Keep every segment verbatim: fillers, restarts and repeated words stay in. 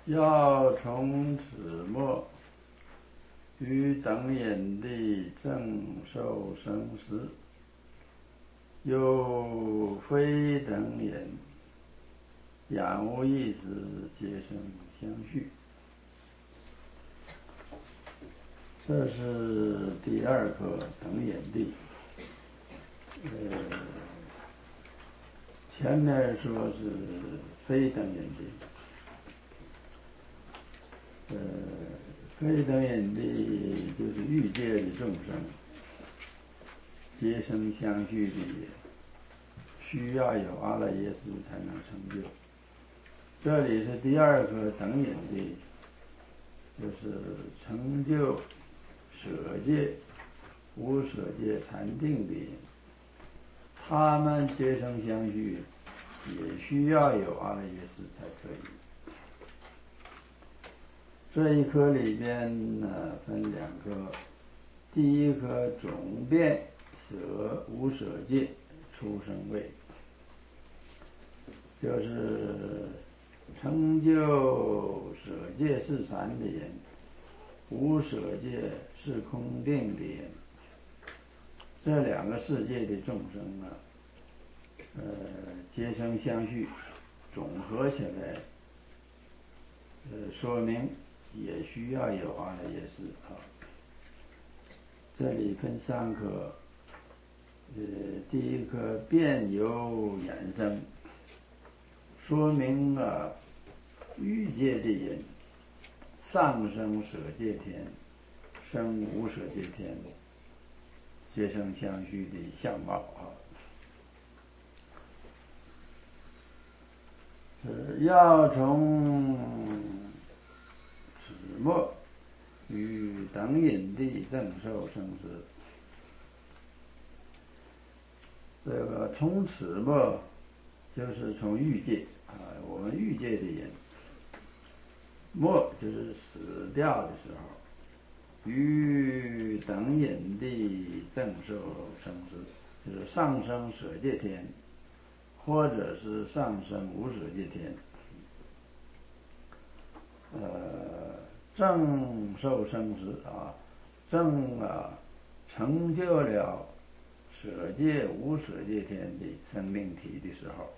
要从此末，于等引地正受生死，又非等引，眼无意识，皆生相续。这是第二颗等引地。呃，前面说是非等引地。呃，非等引地就是欲界的众生，皆生相续的，需要有阿赖耶识才能成就。这里是第二颗等引地，就是成就舍戒、无舍戒禅定的人，他们皆生相续，也需要有阿赖耶识才可以。这一颗里边呢分两颗，第一颗总变舍无舍戒出生位，就是成就舍戒是禅的人，无舍戒是空定的人，这两个世界的众生啊，呃，皆生相续，总合起来，呃，说明也需要有阿赖耶识啊。这里分三颗，呃，第一颗变由衍生，说明啊，欲界的人上升舍戒天，生无舍戒天，皆生相续的相貌啊。是要从此末于等引地正受生死。这个从此末就是从欲界啊，我们欲界的人，末就是死掉的时候，于等引地正受生死，就是上升舍戒天，或者是上升无舍戒天。呃，正受生死啊，正啊成就了舍戒无舍戒天的生命体的时候，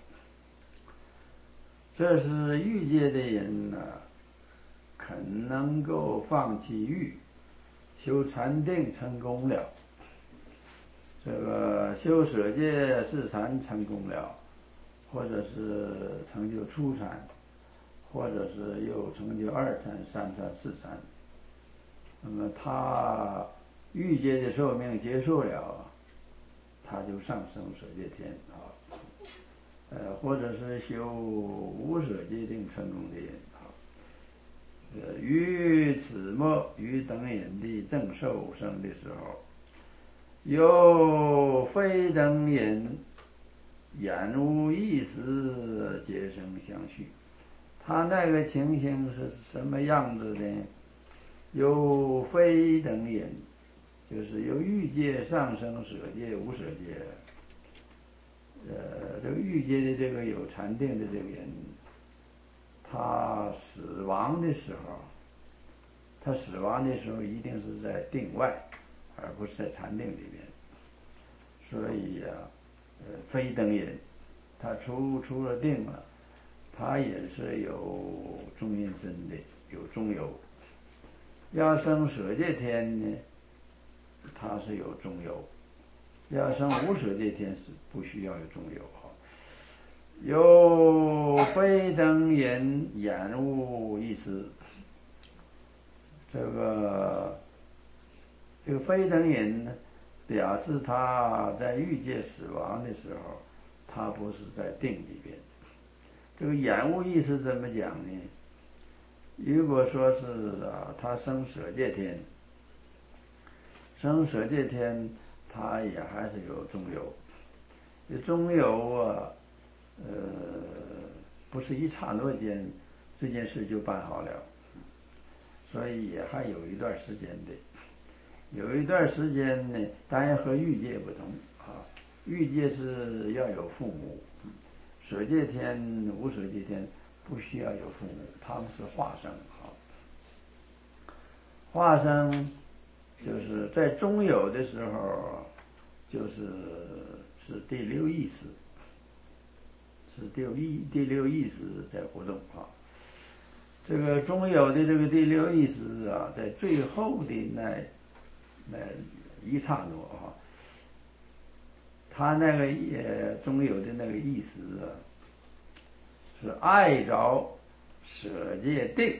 这是欲界的人呢、啊，肯能够放弃欲，修禅定成功了，这个修舍戒是禅成功了，或者是成就初禅，或者是又成就二禅、三禅、四禅，那么他欲界的寿命结束了，他就上升舍戒天啊，呃，或者是修无舍戒定成功的人啊，呃，于此末于等引地正受生的时候，又非等引，眼无意识，皆生相续。他那个情形是什么样子呢？由非等引，就是由欲界上升舍戒无舍戒，呃，这个欲界的这个有禅定的这个人，他死亡的时候，他死亡的时候一定是在定外，而不是在禅定里面。所以呀、啊，呃，非等引，他出出了定了，他也是有中阴身的，有中有。要生舍戒天呢，它是有中有；要生无舍戒天是不需要有中有哈。有非等引，眼无意识。这个这个非等引呢，表示他在欲界死亡的时候，他不是在定里边。这个眼无意识怎么讲呢？如果说是啊，他生舍戒天，生舍戒天，他也还是有中有。这中有啊，呃，不是一刹那间这件事就办好了，所以也还有一段时间的。有一段时间呢，当然和欲界不同啊，欲界是要有父母，舍戒天、无舍戒天不需要有父母，他们是化生啊。化生就是在中有的时候，就是是第六意识，是第六意第六意识在活动啊。这个中有的这个第六意识啊，在最后的那那一刹那啊，他那个也中有的那个意识啊，是爱着舍戒定。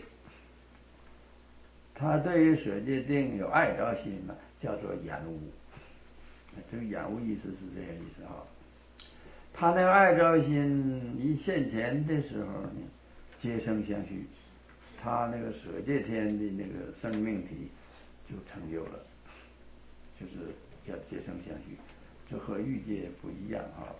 他对于舍戒定有爱着心呢，叫做厌恶。这个厌恶意思是这个意思啊。他那个爱着心一现前的时候呢，皆生相续，他那个舍戒天的那个生命体就成就了，就是叫皆生相续，这和欲界不一样啊。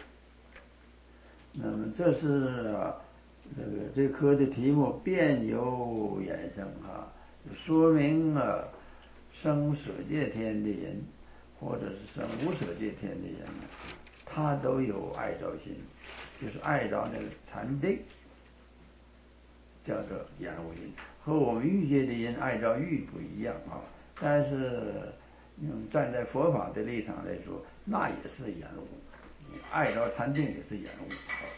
那么这是啊，这个这科的题目辩有衍生啊，说明啊，生舍戒天的人，或者是生无舍戒天的人呢，他都有爱着心，就是爱着那个禅定，叫做厌恶心，和我们欲界的人爱着欲不一样啊。但是，嗯，站在佛法的立场来说，那也是厌恶，爱着禅定也是厌恶。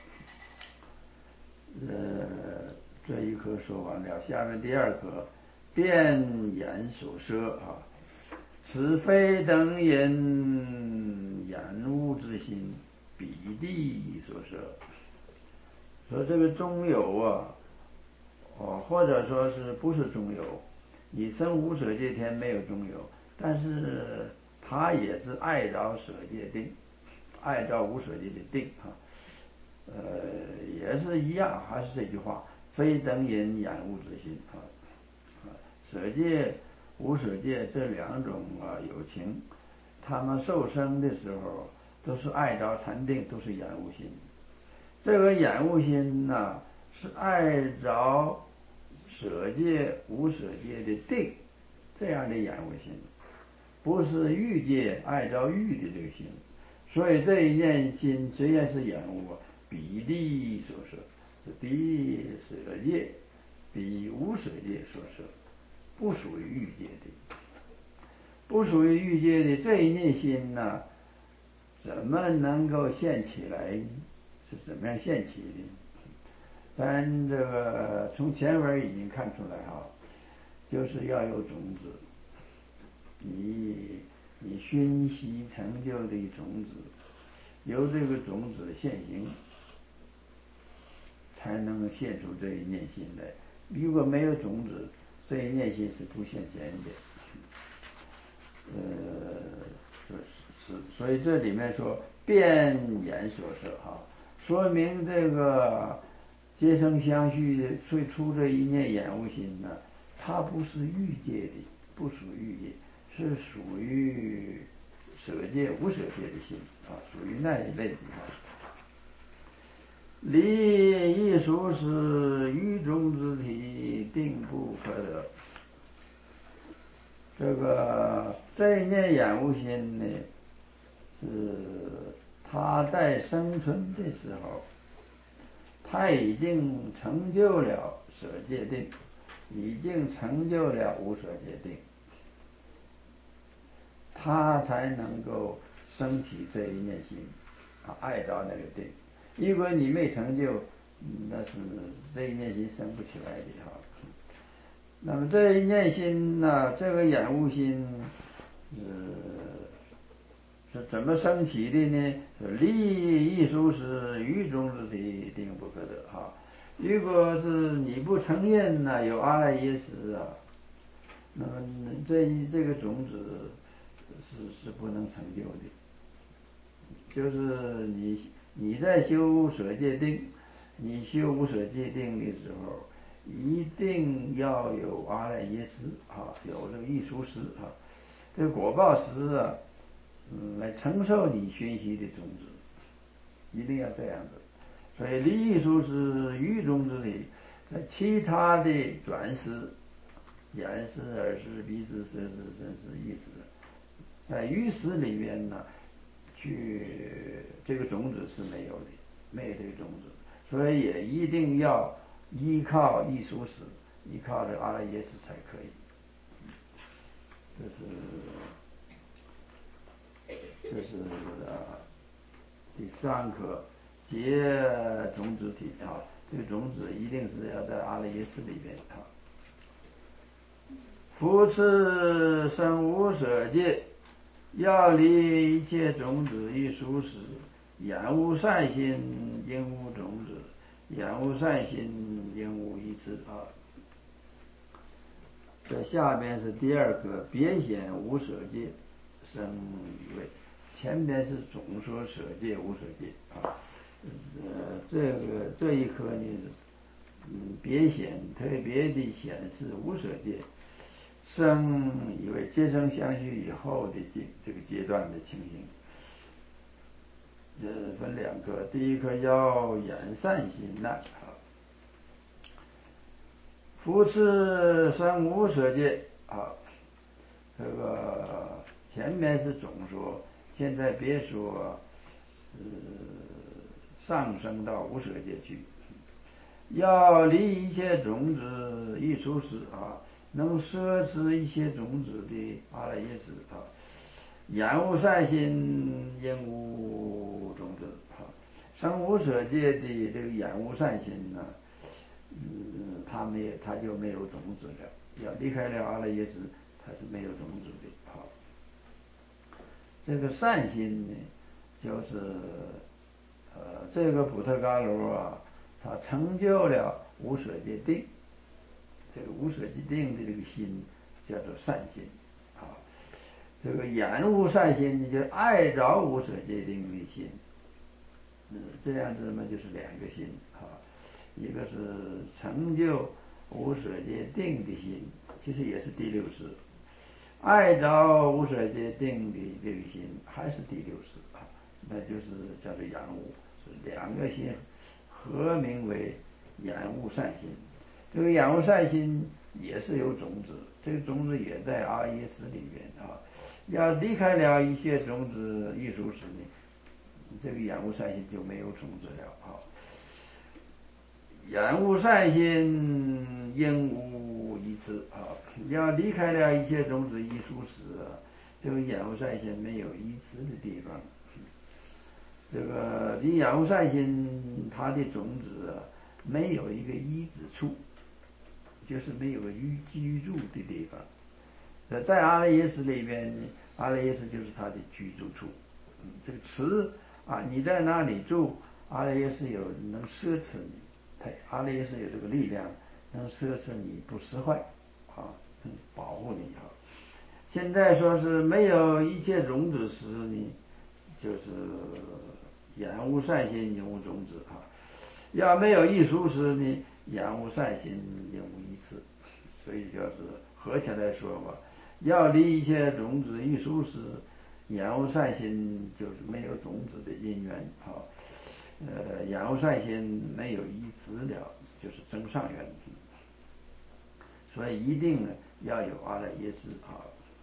呃，这一科说完了，下面第二科，辩言所摄啊，此非等人厌恶之心，彼地所摄。说这个中有啊，哦，或者说是不是中有？你生无舍戒天没有中有，但是他也是爱着舍戒定，爱着无舍戒的定啊。呃，也是一样，还是这句话，非等人厌恶之心啊。舍戒、无舍戒这两种啊有情，他们受生的时候都是爱着禅定，都是厌恶心。这个厌恶心呢，是爱着舍戒、无舍戒的定，这样的厌恶心，不是欲界爱着欲的这个心。所以这一念心虽然是厌恶啊，比例所摄，是比舍戒、比无舍戒所摄，不属于欲界的，不属于欲界的这一念心呢，怎么能够现起来？是怎么样现起的？咱这个从前文已经看出来哈，就是要有种子，你你熏习成就的种子，由这个种子现行，才能现出这一念心来。如果没有种子，这一念心是不现前的。呃，是是，所以这里面说辩言所摄哈，说明这个皆生相续最初这一念厌恶心呢，它不是欲界的，不属于欲界，是属于舍戒无舍戒的心啊，属于那一类的啊。离异熟识于中之体，定不可得。这个这一念厌恶心呢，是他在生存的时候，他已经成就了舍戒定，已经成就了无舍戒定，他才能够升起这一念心啊，爱着那个定。如果你没成就，那是这一念心生不起来的哈。那么这一念心呢，这个厌恶心是是怎么升起的呢？离异熟识于中之体，定不可得哈。如果是你不承认呢，有阿赖耶识啊，那么这一这个种子是是不能成就的。就是你你在修舍戒定，你修无舍戒定的时候，一定要有阿赖耶识啊，有这个异熟识啊，这个果报识啊，嗯，来承受你熏习的种子，一定要这样子。所以离异熟识于中之体，在其他的转识、眼识、耳识、鼻识、舌识、身识、意识，在于识里面呢，去这个种子是没有的，没有这个种子，所以也一定要依靠艺术史，依靠着阿赖耶识才可以。这是这是啊第三课结种子体啊，这个种子一定是要在阿赖耶识里边啊。复次生无舍界，要离一切种子于熟时，言无善心，应无种子；言无善心，应无一次啊。这下边是第二课别显无舍界生一位，前边是总说舍界无舍界啊。呃，这个这一课呢，嗯，别显特别的显示无舍界生一位皆生相续以后的这这个阶段的情形。呃，分两课，第一课要言善心难啊。复次生无舍界啊，这个前面是总说，现在别说，呃，上升到无舍界去，要离一切种子一出时啊，能摄持一切种子的阿赖耶识啊，言无善心，应无种子啊。生无舍界的这个言无善心呢，嗯，他没有，他就没有种子了。要离开了阿赖耶识，他是没有种子的啊。这个善心呢，就是呃，这个普特伽罗啊，他成就了无舍界定。这个无舍界定的这个心叫做善心啊。这个言无善心呢，就爱着无舍界定的心。嗯，这样子嘛，就是两个心啊。一个是成就无舍界定的心，其实也是第六识；爱着无舍界定的这个心，还是第六识啊。那就是叫做言无，是两个心合名为言无善心。这个言无善心也是有种子，这个种子也在阿赖耶识里边啊。要离开了一切种子艺术时呢，这个言无善心就没有种子了啊。言无善心，应无一次啊。要离开了一切种子艺术时啊，这个言无善心没有依次的地方。这个离言无善心，它的种子啊，没有一个依之处，就是没有个居居住的地方。在阿赖耶识里边，阿赖耶识就是它的居住处。嗯，这个词啊，你在那里住，阿赖耶识有能摄持你，它阿赖耶识有这个力量，能摄持你不失坏啊，嗯，保护你啊。现在说是没有一切种子时呢，就是言无善心，应无种子啊。要没有艺术时呢，言无善心，应无一次。所以就是合起来说吧，要离一切种子艺术时，言无善心就是没有种子的因缘啊。呃，言无善心没有依止了，就是增上缘。所以一定呢要有阿赖耶识啊。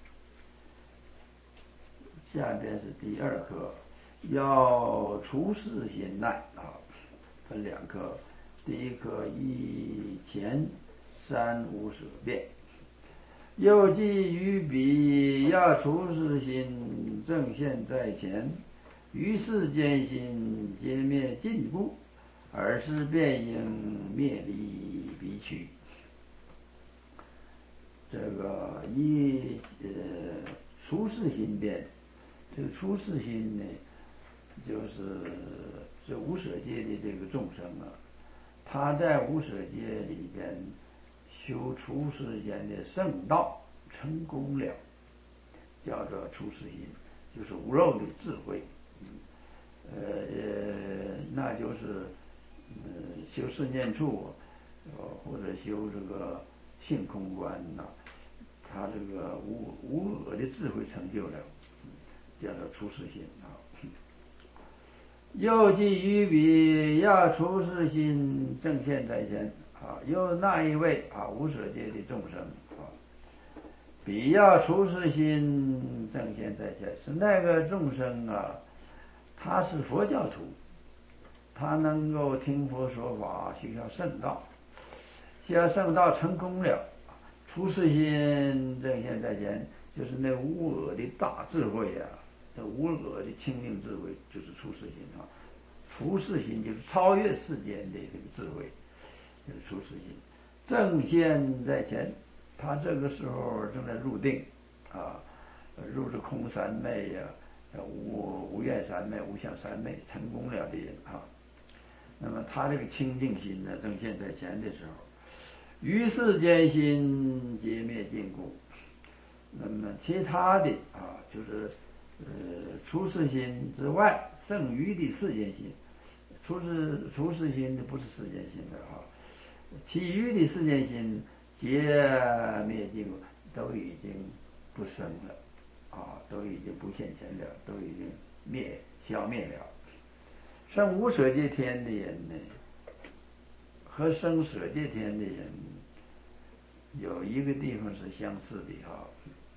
下边是第二课，要除世心难啊，分两课。第一课一前三无舍变，又记于彼，要除世心正现在前，于世间心皆灭尽故，尔时便应灭离彼去。这个一呃除世心变，这个除世心呢，就是这无舍界的这个众生啊，他在无舍界里边修除世间的圣道成功了，叫做除世心，就是无漏的智慧。呃，那就是呃修四念处，呃或者修这个性空观呐、他这个无无我的智慧成就了，叫做除世心啊。又记于彼，要除世心正现在前啊。又那一位啊无舍界的众生啊，彼要除世心正现在前，是那个众生啊，他是佛教徒，他能够听佛说法，修下圣道， 下圣道成功了，出世心正现在前，就是那无我的大智慧呀、啊，这无我的清净智慧就是出世心啊。出世心就是超越世间的这个智慧，就是出世心。正现在前，他这个时候正在入定啊，入是空三昧呀、啊，无无愿三昧、无相三昧成功了的人啊。那么他这个清净心呢，正现在前的时候，于世间心皆灭尽故。那么其他的啊，就是呃出世心之外，剩余的世间心。出世出世心的不是世间心的啊，其余的世间心皆灭尽，都已经不生了啊，都已经不现前了，都已经灭消灭了。生无舍界天的人呢，和生舍界天的人有一个地方是相似的啊，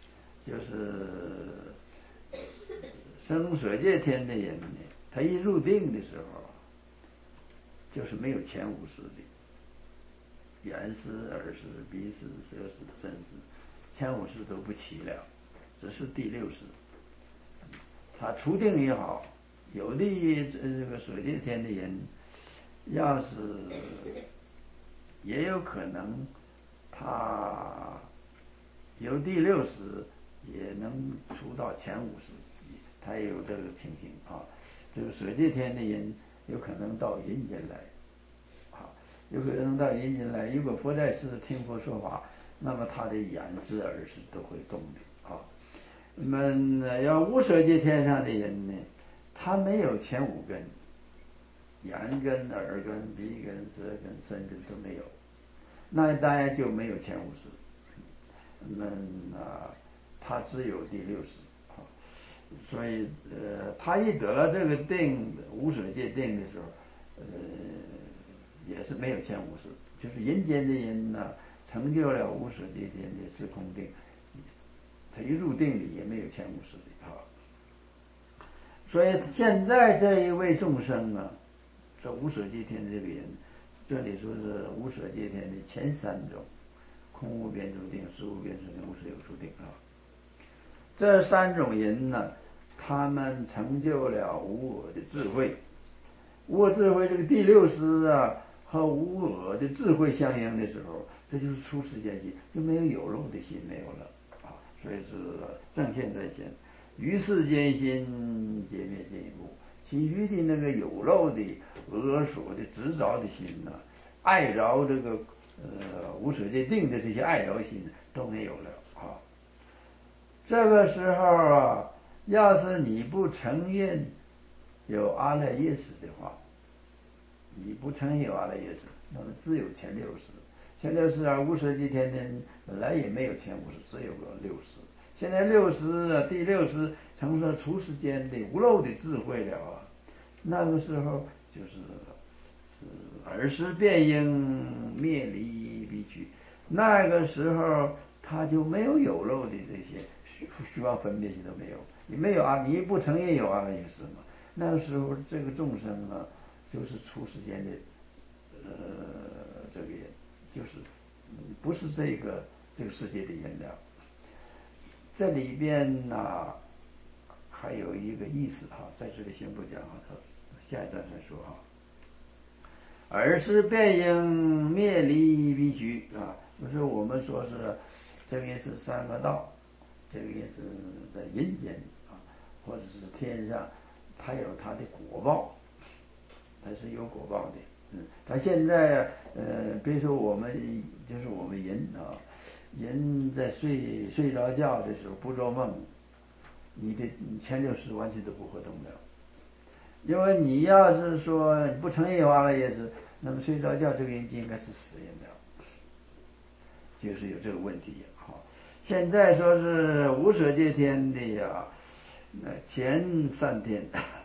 就是生舍界天的人呢，他一入定的时候，就是没有前五识的，眼识、耳识、鼻识、舌识、身识，前五识都不齐了，只是第六识。他初定也好，有的这个舍界天的人，要是也有可能，他有第六识也能出到前五识，他也有这个情形啊。这个舍界天的人有可能到阴间来，啊，有可能到阴间来。如果佛在世听佛说法，那么他的眼识、耳识都会动的啊。那么要无舍界天上的人呢，他没有前五根，眼根、耳根、鼻根、舌根、身根都没有，那当然就没有前五识。那么啊，他只有第六识啊。所以呃，他一得了这个定无舍界定的时候，呃，也是没有前五识，就是人间的人呢，成就了无舍界定的是空定，他一入定里也没有前五识的啊。所以现在这一位众生啊，这无舍界天这个人，这里说是无舍界天的前三种：空无边处定、识无边处定、无所有处定啊。这三种人呢，他们成就了无我的智慧。无我智慧这个第六识啊，和无我的智慧相应的时候，这就是出世间心，就没有有漏的心没有了啊。所以是正现在前，于世间心皆灭尽故。其余的那个有漏的、恶所的、执着的心呢，爱着这个呃无所界定的这些爱着心都没有了啊。这个时候啊，要是你不承认有阿赖耶识的话，你不承认有阿赖耶识，那么只有前六识。前六识啊，无舍界天天本来也没有前五识，只有个六识。现在六识啊，第六识成了出世间的无漏的智慧了啊。那个时候就是是耳识变应灭离必去，那个时候他就没有有漏的这些虚虚妄分别心都没有，你没有啊，你不承认有阿赖耶识嘛？那个时候这个众生啊，就是出世间的呃这个就是不是这个这个世界的人了。这里边呢、啊、还有一个意思哈，在这里先不讲哈，下一段再说哈。耳识变应灭离必去啊，就是我们说是这个也是三个道，这个也是在阴间啊，或者是天上，它有它的果报，它是有果报的。嗯，他现在呃，比如说我们就是我们人啊，人在睡睡着觉的时候不做梦，你的前六识完全都不活动了。因为你要是说你不承认有阿赖耶识，那么睡着觉这个人就应该是死人了，就是有这个问题好。现在说是无舍界天的呀，那前三天，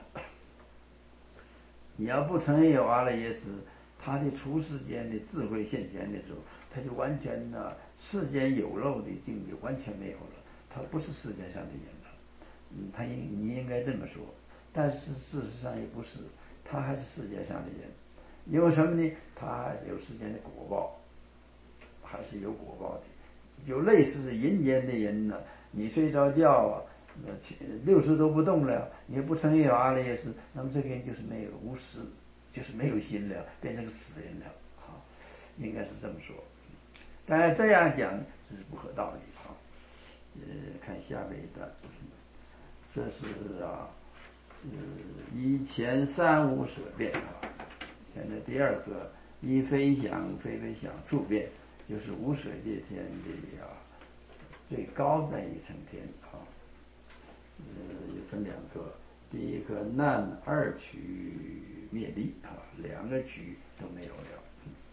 你要不承认有阿赖耶识，他的出世间的智慧现前的时候，他就完全呢世间有漏的境界完全没有了，他不是世界上的人了。嗯，他应你应该这么说。但是事实上也不是，他还是世界上的人，因为什么呢？他还是有世间的果报， 还是有果报的。就类似是阴间的人呢，你睡着觉啊，六十都不动了，你也不成有阿赖耶识，那么这个人就是没有无识，就是没有心了，变成个死人了啊，应该是这么说。当然这样讲这是不合道理啊。呃，看下面一段，这是啊，呃，以前三无舍变啊，现在第二个以非想非非想处变，就是无舍界天的啊最高的一层天啊。呃，也分两个，第一个难二取灭离啊，两个取都没有了。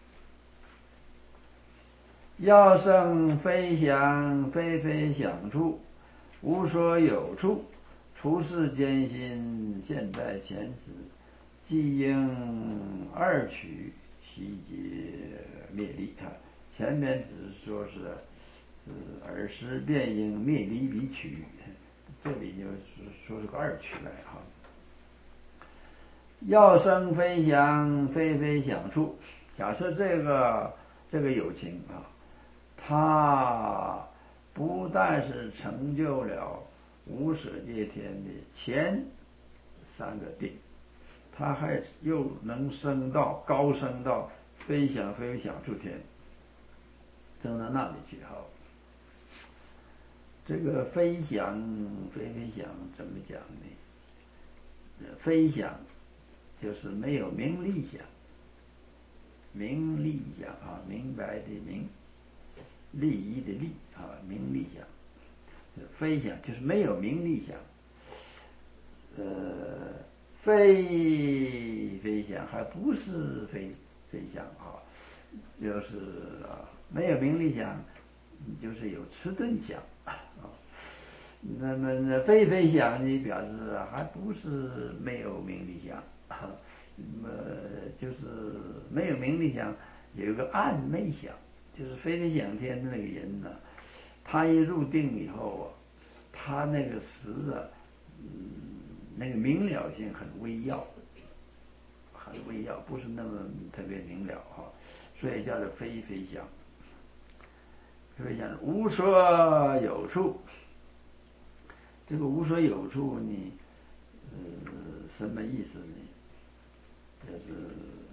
要生非想非非想处，无所有处，处世间心，现在前时，即应二取悉皆灭离啊。前面只是说是是尔时便应灭离彼取，这里就是说是个二取来哈。要生非想非非想处，假设这个这个有情啊，他不但是成就了无舍界天的前三个定，他还又能升到高升到非想非非想处天，升到那里去哈。这个非想非非想怎么讲呢？非想就是没有名利想，名利想啊，明白的明，利益的利啊，名利想。非想就是没有名利想，呃，非非想还不是非非想啊，就是啊没有名利想，就是有迟钝想啊。那么呢，非非想呢，表示还不是没有名利想，那么就是没有名利想，有一个暗昧想，就是非非想天的那个人呢，他一入定以后啊，他那个识啊，嗯，那个明了性很微要，很微要，不是那么特别明了哈，所以叫做非非想。非想无所有处，这个无所有处呢，呃，什么意思呢？就是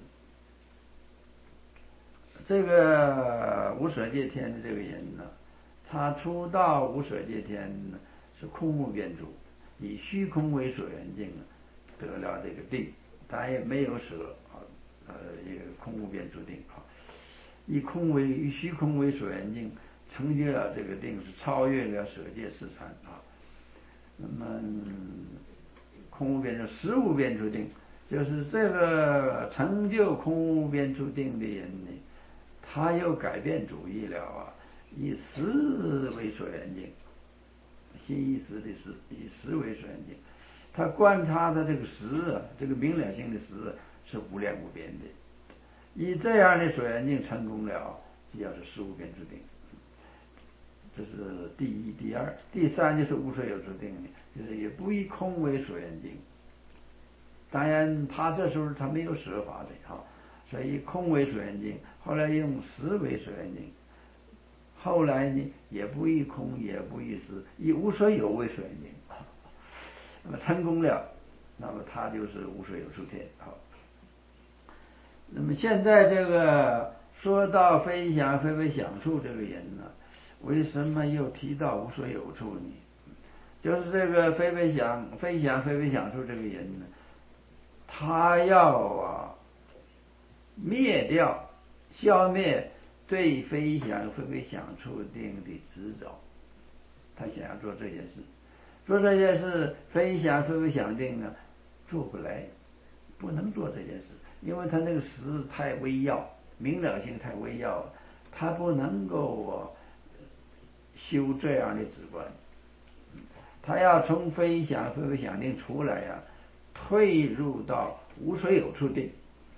这个无舍界天的这个人呢，他初到无舍界天呢，是空无边处，以虚空为所缘境，得了这个定，他也没有舍啊，呃，一个空无边处定啊，以空为以虚空为所缘境，成就了这个定，是超越了舍界四禅啊。那么空无边处实无边处定，就是这个成就空无边处定的人呢，他又改变主意了啊，以识为所缘境，心意识的识，以识为所缘境，他观察的这个识啊，这个明了性的识是无量无边的，以这样的所缘境成功了，就叫做实无边处定。这是第一，第二，第三就是无所有处定，就是也不以空为所缘境。当然，他这时候他没有舍法的哈，所以空为所缘境，后来用识为所缘境，后来呢也不以空，也不以识，以无所有为所缘境。那么成功了，那么他就是无所有处天好。那么现在这个说到非想非非想处这个人呢，为什么又提到无所有处呢？就是这个非非想非想非非想处这个人呢，他要啊灭掉消灭对非想非非想处定的执着，他想要做这件事，做这件事非想非非想定呢做不来，不能做这件事，因为他那个识太微要，明了性太微要了，他不能够啊修这样的止观，他要从非想非非想定出来呀、啊，退入到无所有处定，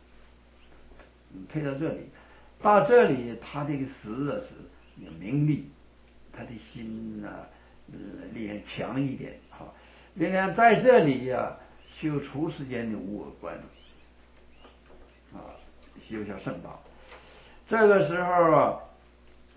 退到这里，到这里他这个识啊是有明利，他的心呢、啊、呃力量强一点哈，力量在这里呀、啊、修除世间的无我观啊，修下圣道，这个时候啊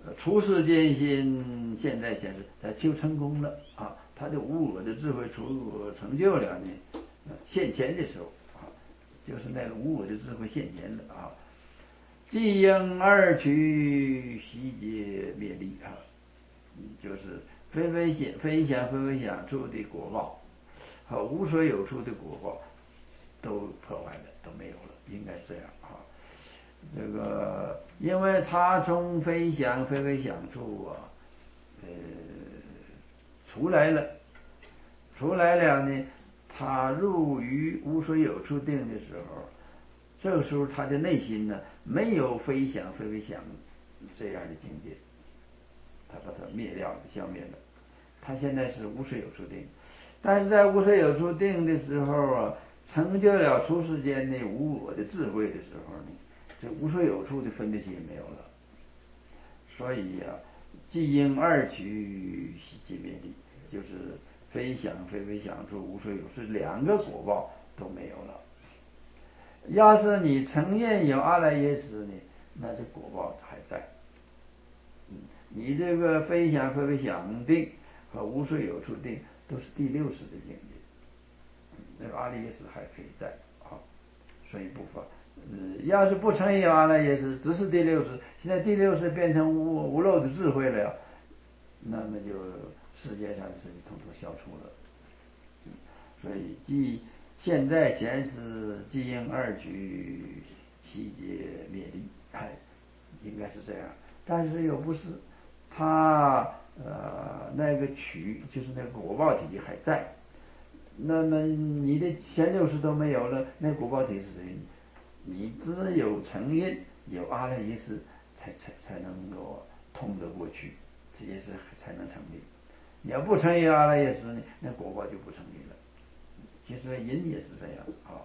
呃，出世间心现在显示他修成功了啊，他的无我的智慧出成就了呢，呃现前的时候啊，就是那个无我的智慧现前的啊，即应二取悉皆灭力啊，就是非非想非想非非想处的果报和无所有处的果报都破坏了，都没有了，应该是这样啊。这个，因为他从非想非非想处啊，呃，出来了，出来了呢，他入于无所有处定的时候，这个时候他的内心呢，没有非想非非想这样的境界，他把它灭掉了，消灭了。他现在是无所有处定，但是在无所有处定的时候啊，成就了出世间的无我的智慧的时候呢，这无所有处的分别心也没有了。所以呀、啊，即应二取悉皆灭力，就是非想非非想处无所有是两个果报都没有了。要是你承认有阿赖耶识呢，那这果报还在。嗯，你这个非想非非想定和无所有处定都是第六识的境界，那个阿赖耶识还可以在啊，所以不发。呃，要是不承认阿赖耶识，只是第六识，现在第六识变成无无漏的智慧了，那么就世界上的事情统统消除了。嗯，所以即现在显示即应二取悉皆灭力，哎，应该是这样。但是又不是，他呃那个取就是那个果报体还在。那么你的前六识都没有了，那果报体是谁？你只有承认有阿赖耶识，才才才能够通得过去，这些事才能成立。你要不承认阿赖耶识呢，那果报就不成立了。其实因也是这样啊。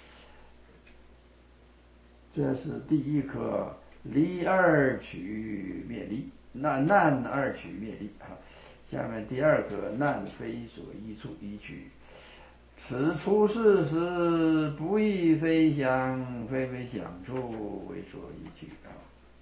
这是第一颗离二取灭力，那难二取灭力啊。下面第二颗难非所依处依取，此出世时不亦非想非非想处为所依取啊。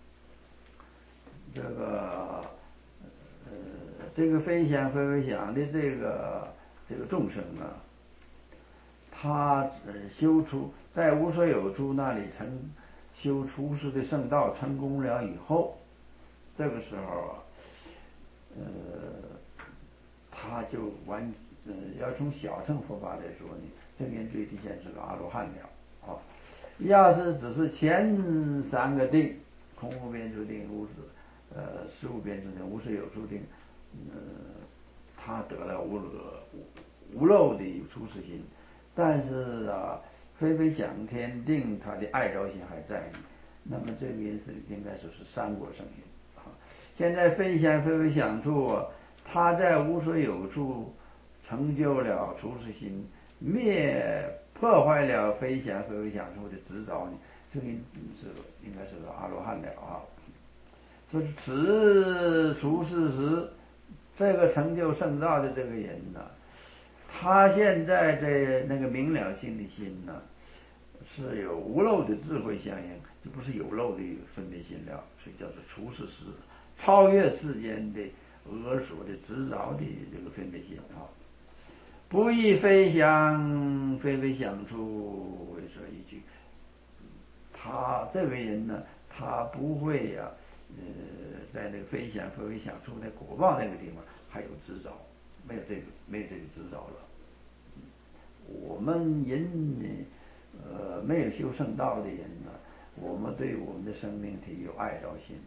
这个呃这个非想非非想的这个这个众生啊，他呃修出在无所有处那里成修出世的圣道成功了以后，这个时候啊，呃，他就完呃要从小乘佛法来说呢，这个人最低限是个阿罗汉了啊。要是只是前三个定，空无边处定、无呃十无边处定、无所有处定，呃，他得了无无漏的出世心。但是啊，非非想天定，他的爱着心还在，那么这个人是应该说是三果圣人啊。现在非想非非想处啊，他在无所有处成就了出世心，灭破坏了非想非非想处的执着呢，这个人是应该是个阿罗汉了啊。就是此出世时，这个成就圣道的这个人呢，他现在这那个明了性的心呢，是有无漏的智慧相应，就不是有漏的分别心了，所以叫做出世时，超越世间的恶所的执着的这个分别心啊。不亦非想非非想处为所依据。他这位人呢，他不会呀、啊，呃，在那个非想非非想处那果报那个地方还有执着，没有这个没有这个执着了。我们人呢，呃，没有修圣道的人呢，我们对我们的生命体有爱着心。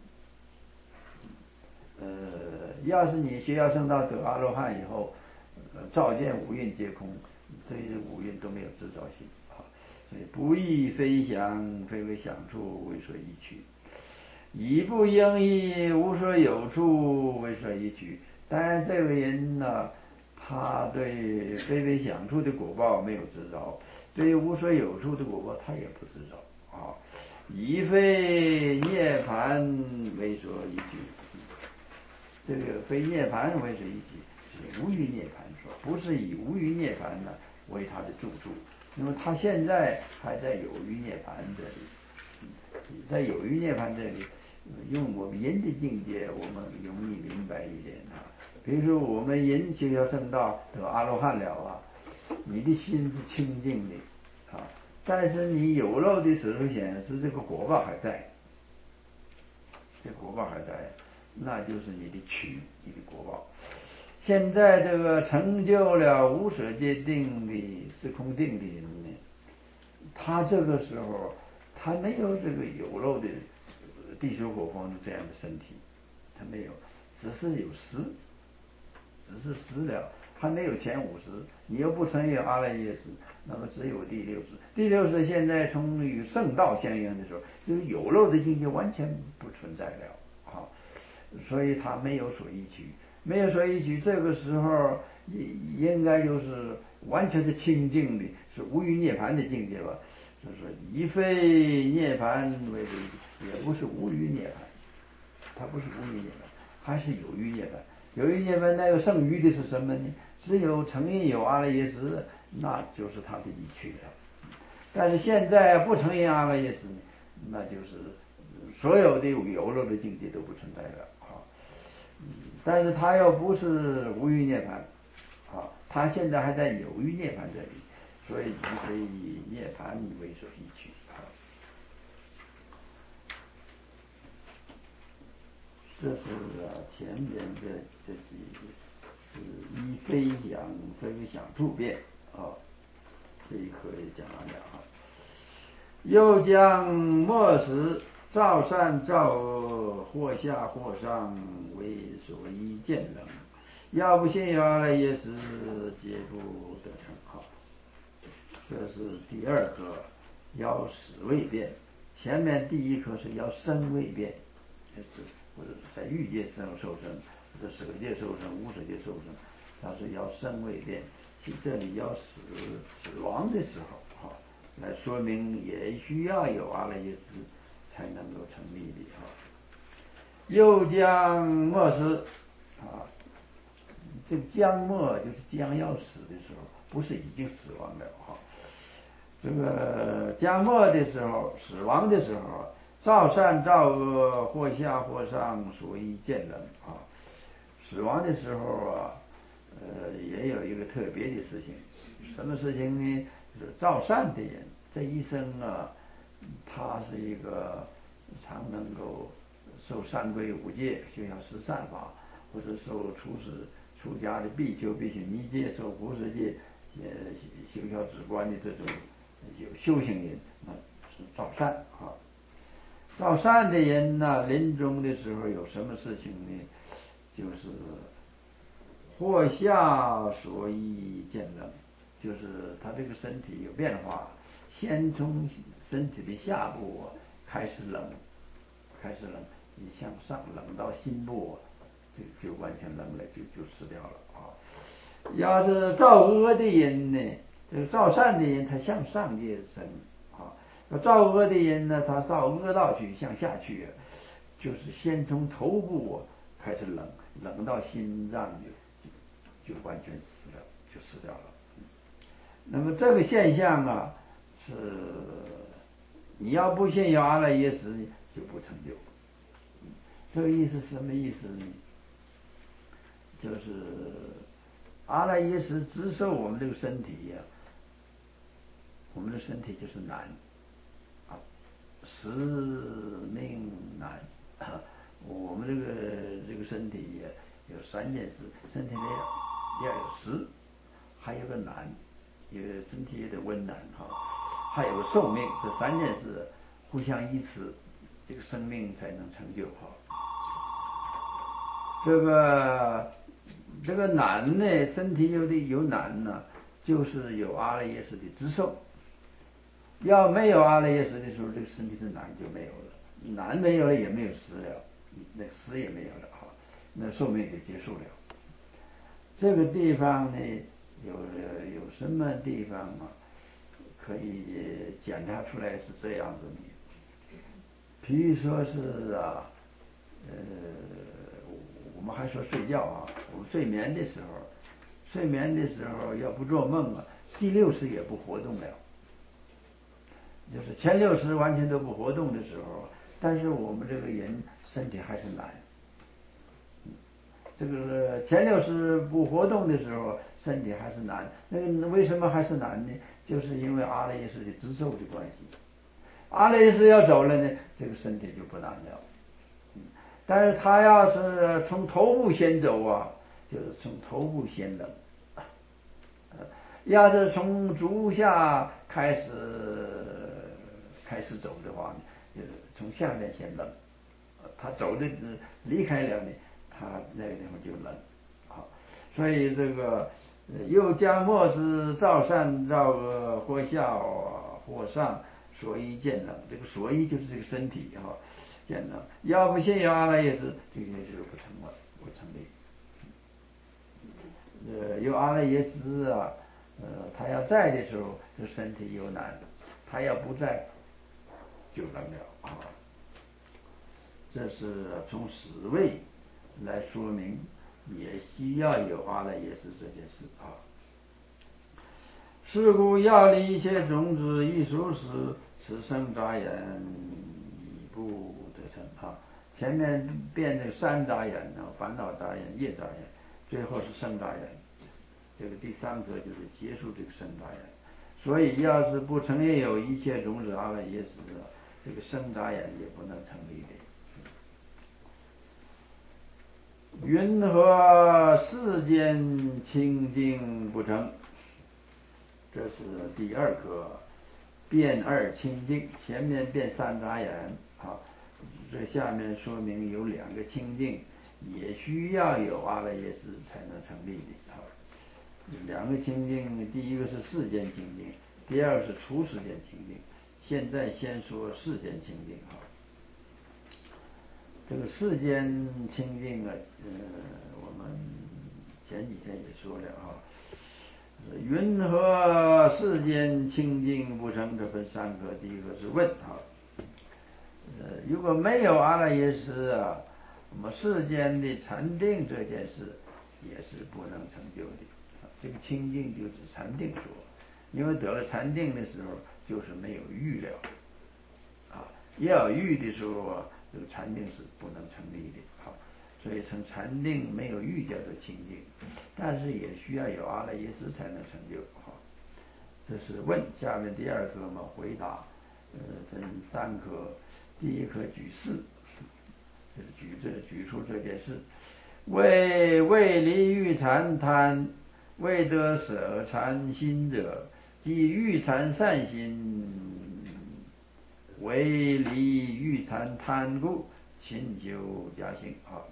呃，要是你学了圣道得阿罗汉以后，呃，照见五蕴皆空，这些五蕴都没有执着心啊。所以不亦非想非非想处为所依取，以不应以无所有处为所依取。当然这个人呢，他对非非想处的果报没有执着，对于无所有处的果报他也不执着啊。以非涅盘为所依据，这个非涅盘为所依据，是无余涅盘说，不是以无余涅盘呢为他的住处。那么他现在还在有余涅盘这里，在有余涅盘这里， 用我们人的境界，我们容易明白一点啊。比如说我们人修要圣道得阿罗汉了啊，你的心是清净的啊，但是你有漏的时候显示这个果报还在，这果报还在，那就是你的取，你的果报。现在这个成就了无舍界定的是空定的人呢，他这个时候他没有这个有漏的地水火风的这样的身体，他没有，只是有识，只是识了，还没有前五识。你又不曾有阿赖耶识，那么只有第六识。第六识现在从与圣道相应的时候，就是有漏的境界完全不存在了啊，所以他没有所依取。没有所依取，这个时候应应该就是完全是清净的，是无余涅槃的境界吧。就是以非涅槃为为，也不是无余涅槃，它不是无余涅槃，还是有余涅槃。有余涅槃那个剩余的是什么呢？只有承认有阿赖耶识，那就是他的依取了。但是现在不承认阿赖耶识，那就是所有的有漏的境界都不存在了啊。但是他又不是无余涅槃啊，他现在还在有余涅槃这里，所以你可以以涅槃为所依取啊。这是前边这这几是依非想非想处变啊，这一课也讲完了啊。又将末时造善造恶，或下或上，为所依见冷。要不信有阿赖耶识，皆不得成。好，这是第二课，要始未变。前面第一课是要生未变，就是或者在欲界生受生，或者舍界受生、无舍界受生，它是要生未变。这里要死死亡的时候，哈，来说明也需要有阿赖耶识才能够成立的哈。又将末时啊，这个将末就是将要死的时候，不是已经死亡了哈。这个将末的时候，死亡的时候，造善造恶，或下或上，所依见冷啊。死亡的时候啊，呃，也有一个特别的事情，什么事情呢？就是造善的人，这一生啊，他是一个常能够受三规五戒，修养十善法，或者受出世出家的比丘、比丘尼戒，受菩萨戒，呃，修小止观的这种有修行人，那是造善啊。造善的人呢，临终的时候有什么事情呢？就是或下所依见冷，就是他这个身体有变化，先从身体的下部开始冷，开始冷，你向上冷到心部，就就完全冷了，就就死掉了啊。要是造恶的人呢，这个造善的人他向上界生啊，要造恶的人呢，他到恶道去向下去，就是先从头部开始冷，冷到心脏就就完全死了，就死掉了。那么这个现象啊，是你要不信有阿赖耶识就不成就。这个意思是什么意思呢？就是阿赖耶识只受我们这个身体呀、啊，我们的身体就是难啊，使命难啊。我们这个这个身体有三件事，身体里要有实，还有个难，有身体也得温暖哈，还有个寿命，这三件事互相依持，这个生命才能成就哈。这个这个难呢，身体有的有难呢，就是有阿赖耶识的执受。要没有阿赖耶识的时候，这个身体的难就没有了，难没有了也没有实了，那实也没有了哈，那寿命就结束了。这个地方呢，有有什么地方啊，可以检查出来是这样子的？比如说是啊，呃，我们还说睡觉啊，我们睡眠的时候，睡眠的时候要不做梦啊，第六识也不活动了。就是前六识完全都不活动的时候， 但是我们这个人身体还是懒。这个前六识不活动的时候，身体还是懒。那个为什么还是懒呢？就是因为阿赖耶识的执受的关系。阿赖耶识要走了呢，这个身体就不懒了。但是他要是从头部先走啊，就是从头部先冷。要是从足下开始开始走的话呢，就是从下面先冷。他走的离开了呢，他那个地方就冷。好，所以这个又将末世造善造恶，或下或上，所以见冷。这个所以就是这个身体哈，见冷。要不信有阿赖耶识，这件事就不成了，不成立。呃，有阿赖耶识啊，呃，他要在的时候，这身体有难；他要不在，就冷了啊。这是从十位来说明，也需要有阿赖耶识这件事啊。是故要离一切种子，一熟时，此生杂眼已不得成啊。前面变成三杂眼啊，烦恼杂眼、业杂眼，最后是生杂眼。这个第三个就是结束这个生杂眼。所以要是不承认有一切种子阿赖耶识，这个生杂眼也不能成立的。云何世间清净不成？这是第二个变二清净。前面变三杂眼啊，这下面说明有两个清净，也需要有阿赖耶识才能成立的啊。两个清净，第一个是世间清净，第二个是出世间清净。现在先说世间清净啊。这个世间清净啊，呃，我们前几天也说了啊。云何世间清净不成？这分三个，第一个是问啊。呃，如果没有阿赖耶识啊，我们世间的禅定这件事也是不能成就的。这个清净就是禅定说，因为得了禅定的时候，就是没有欲了啊。要有欲的时候啊，这个禅定是不能成立的啊。所以成禅定没有欲叫做清净，但是也需要有阿赖耶识才能成就啊。这是问，下面第二科嘛回答，呃，分三科。第一科举事，就是举这举出这件事，为为离欲禅贪，未得舍禅心者，即欲禅善心，为离欲禅贪故，勤修加行啊。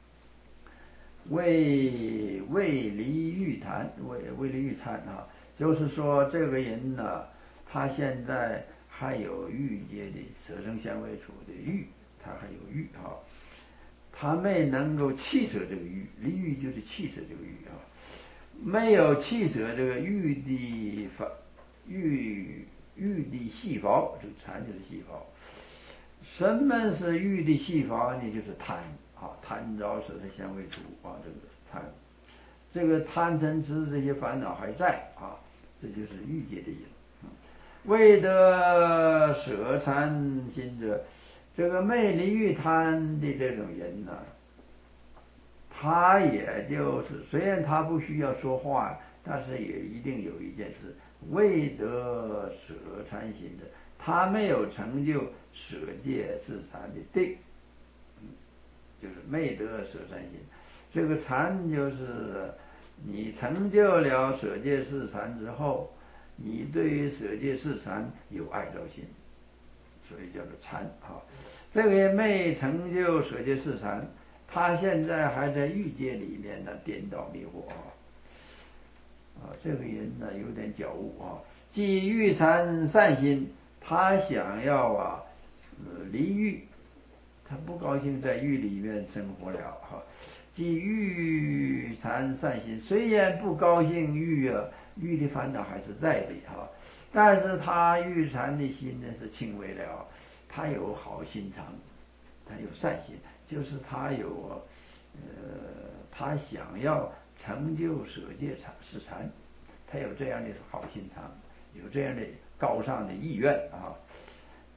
为为离欲禅，为为离欲禅啊，就是说这个人呢，他现在还有欲界的舍生相为处的欲，他还有欲啊，他没能够弃舍这个欲，离欲就是弃舍这个欲啊，没有弃舍这个欲的法，欲欲的细胞，这个禅就是细胞。什么是欲的细胞呢？就是贪啊，贪着舍生相为处啊，这个贪，这个贪嗔痴这些烦恼还在啊，这就是欲界的人。未得舍禅心者，这个没离欲贪的这种人呢，他也就是虽然他不需要说话，但是也一定有一件事，未得舍禅心的，他没有成就舍戒是禅的定，就是没得舍禅心。这个禅就是你成就了舍戒是禅之后，你对于舍戒是禅有爱着心，所以叫做禅啊。这个也没成就舍戒是禅，他现在还在欲界里面呢，颠倒迷惑啊。啊，这个人呢有点觉悟啊，既欲禅善心，他想要啊，呃，离欲，他不高兴在狱里面生活了哈。即欲禅善心，虽然不高兴欲啊，欲的烦恼还是在的哈，但是他欲禅的心呢是轻微了，他有好心肠，他有善心，就是他有呃，他想要成就舍戒禅是禅，他有这样的好心肠，有这样的高尚的意愿啊。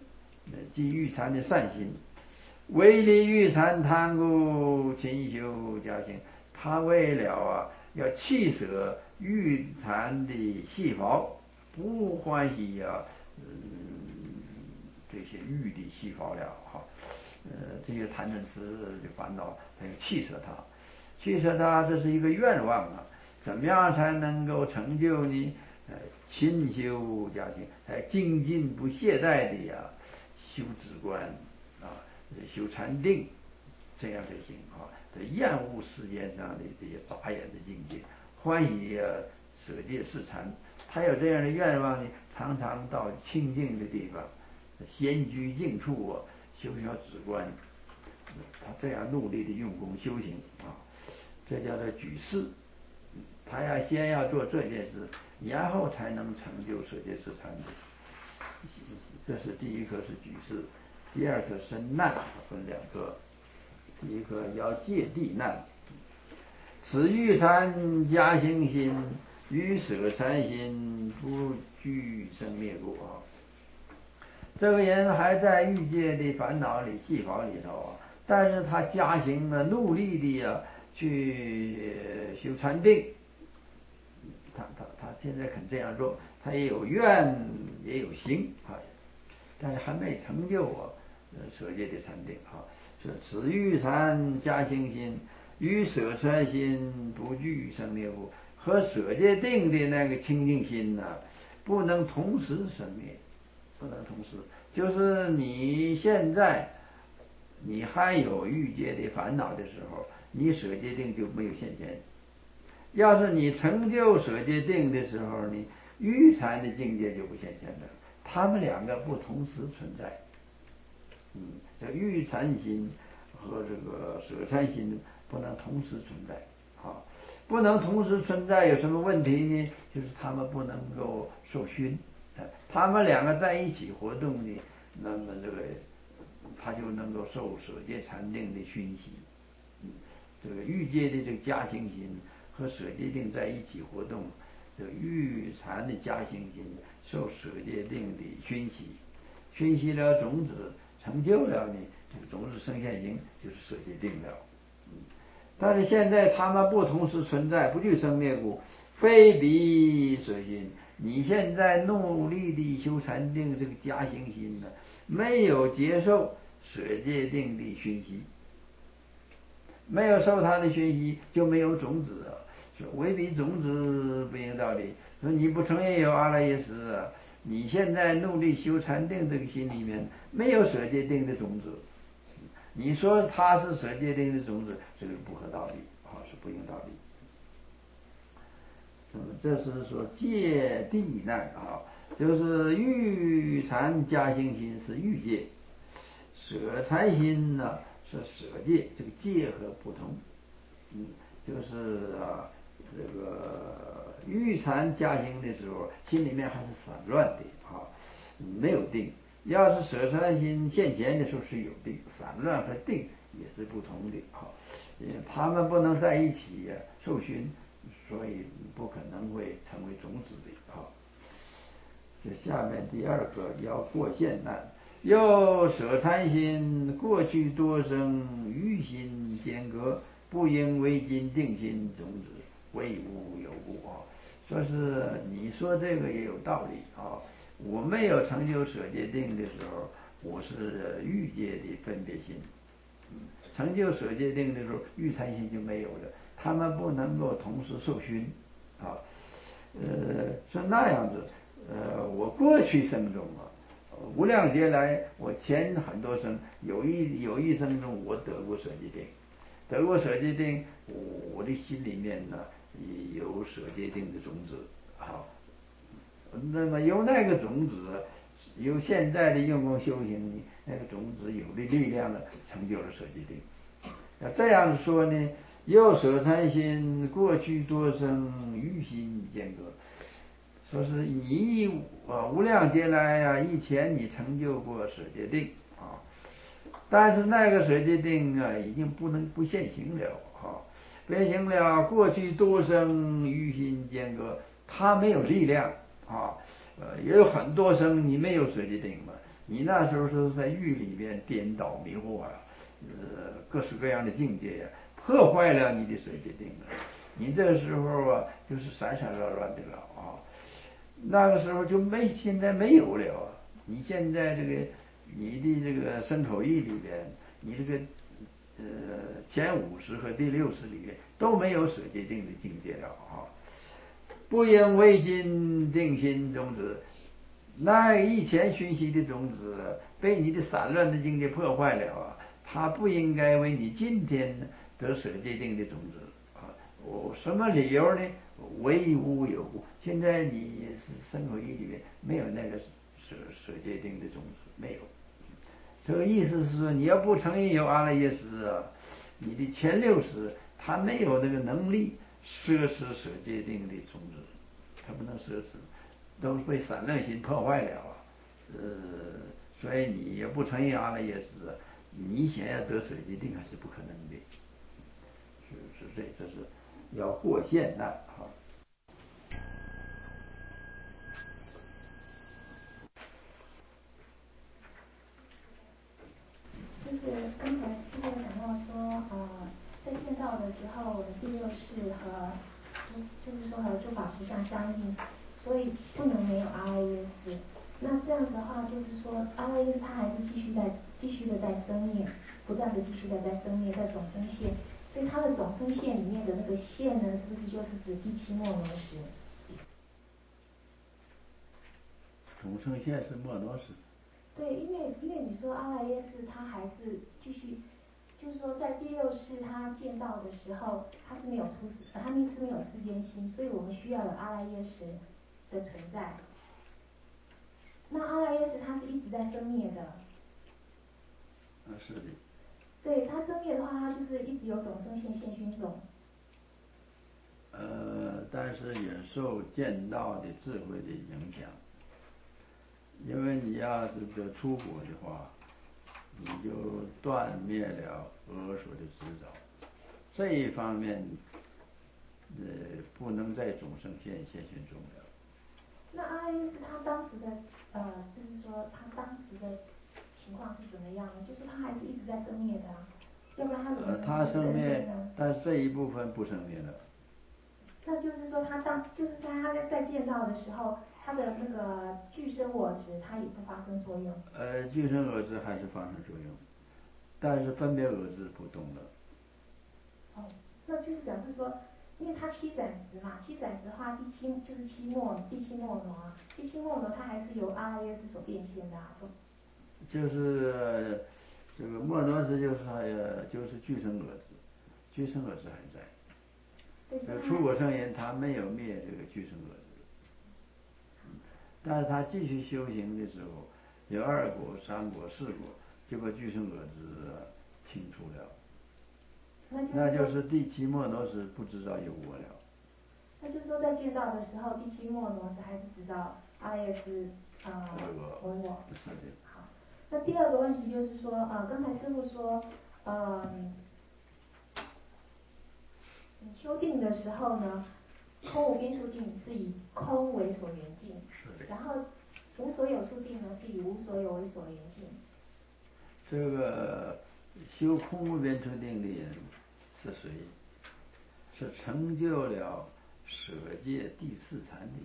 即欲禅的善心。为利欲禅贪故，勤修加行。他为了啊，要弃舍欲禅的细胞，不欢喜呀、啊，嗯，这些欲的细胞了哈，呃，这些贪嗔痴的烦恼，他要弃舍它，弃舍它，这是一个愿望啊。怎么样才能够成就呢？呃，勤修加行，才精进不懈怠的呀，修止观啊，修禅定，这样才行啊。这厌恶世间上的这些杂眼的境界，欢喜呀舍戒视禅。他有这样的愿望呢，常常到清净的地方，闲居静处啊，修小止观。他这样努力的用功修行啊，这叫做举世。他要先要做这件事，然后才能成就舍戒视禅的。这是第一颗是举世，第二颗是难，分两个。第一颗要戒地难，此欲禅加行心，与舍禅心，不惧生灭故啊。这个人还在欲界的烦恼里细胞里头啊，但是他加行了努力的呀去修禅定。他他他现在肯这样做，他也有愿也有行啊，但是还没成就啊，呃，舍戒的禅定啊。是此欲禅加行心，与舍禅心，不惧生灭故。和舍戒定的那个清净心呢、啊，不能同时生灭，不能同时。就是你现在你还有欲界的烦恼的时候，你舍戒定就没有现前。要是你成就舍戒定的时候，你欲禅的境界就不现前了。他们两个不同时存在。嗯，这欲禅心和这个舍禅心不能同时存在啊，不能同时存在有什么问题呢？就是他们不能够受熏，他们两个在一起活动呢，那么这个他就能够受舍戒禅定的熏习。嗯，这个欲界的这个加行心和舍戒定在一起活动，这个欲禅的加行心受舍戒定的熏习，熏习了种子。成就了呢，这个种子生现行，就是舍戒定了。嗯，但是现在他们不同时存在，不具生灭故，非彼舍心。你现在努力的修禅定，这个加行心呢，没有接受舍戒定的熏习，没有受他的熏习，就没有种子啊。说为彼种子不应道理。说你不承认有阿赖耶识啊。你现在努力修禅定，这个心里面没有舍戒定的种子，你说它是舍戒定的种子，这个不合道理啊，是不应道理。那么这是说戒地难啊，就是欲禅加行心是欲界，舍禅心呢是舍戒，这个戒和不同。嗯，就是啊，这个欲禅加行的时候，心里面还是散乱的啊，没有定。要是舍禅心现前的时候是有定，散乱和定也是不同的啊，他们不能在一起呀、啊、受熏，所以不可能会成为种子的啊。这下面第二个要过现难，又舍禅心，过去多生欲心间隔，不应为今定心种子，为无有故啊。说是你说这个也有道理啊。我没有成就舍戒定的时候，我是欲界的分别心。嗯，成就舍戒定的时候，欲禅心就没有了，他们不能够同时受熏啊。呃，是那样子。呃，我过去生中啊，无量劫来，我前很多生有一有一生中，我得过舍戒定，得过舍戒定，我的心里面呢有舍戒定的种子。好，那么由那个种子，由现在的用功修行，那个种子有的力量呢，成就了舍戒定。要这样说呢，又舍禅心，过去多生欲心间隔。说是你啊无量劫来啊，以前你成就过舍戒定啊，但是那个舍戒定啊，已经不能不现行了啊，不现行了。过去多生欲心间隔，它没有力量啊，呃，也有很多生你没有舍戒定嘛， 你那时候是在狱里面颠倒迷惑啊，呃，各式各样的境界呀、破坏了你的舍戒定了。你这个时候啊，就是闪闪乱乱的了啊。那个时候就没，现在没有了啊。你现在这个你的这个身口意里边，你这个呃前五十和第六十里面都没有舍戒定的境界了啊。不应为今定心种子，那以前熏习的种子被你的散乱的境界破坏了啊，它不应该为你今天得舍戒定的种子啊。我什么理由呢？为无有故。现在你是身口意里面没有那个舍舍戒定的种子，没有。这个意思是说，你要不承认有阿赖耶识啊，你的前六识他没有那个能力摄持舍戒定的种子，他不能摄持，都被散乱心破坏了啊。呃，所以你也不承认阿赖耶识，你想要得舍戒定还是不可能的。是是这这是要过现难啊。 就是刚才师傅讲到说，呃，在见到的时候，我们第六识和就就是说和诸法实相相应，所以不能没有阿赖耶识。那这样的话，就是说阿赖耶识它还是继续在继续的在生灭，不断的继续的在生灭，在总生现。所以它的总生现里面的那个现呢，是不是就是指第七末罗识？ 总生现是末罗识。 对，因为因为你说阿赖耶识它还是继续，就是说在第六识他见到的时候，他是没有出世，他们是没有世间心，所以我们需要有阿赖耶识的存在。那阿赖耶识它是一直在生灭的。 啊，是的。 对，它生灭的话，它就是一直有种生现现熏种。 呃，但是也受见道的智慧的影响。因为你要是得出果的话，你就断灭了恶所的执着，这一方面呃不能在众生现现行中了。 那阿赖耶识他当时的呃，就是说他当时的情况是怎么样呢？就是他还是一直在生灭的啊，要不然他怎么呃，他生灭， 呢？ 但是这一部分不生灭了。 那就是说他当就是在他在在见到的时候，他的那个具身我执，他也不发生作用。 呃，具身我执还是发生作用，但是分别我执不动了。 哦，那就是表示说，因为它七转识嘛，七转识的话，第七就是七末，第七末罗啊，第七末罗它还是由阿赖耶识所变现的啊。 就是这个末罗识就是呃就是具身我执，具身我执还在。这个出果圣言他没有灭这个具身我执，但是他继续修行的时候，有二果、三果、四果，就把具身我执清除了。那就是第七末罗识不知道有我了。 那就是说，在见到的时候，第七末罗识还是知道阿赖耶识啊我我。 是的。 好，那第二个问题就是说，呃，刚才师傅说，嗯，你修定的时候呢，空无边处定是以空为所缘境，然后无所有处定呢是以无所有为所缘境。 这个修空无边处定的人是谁？是成就了舍戒第四禅的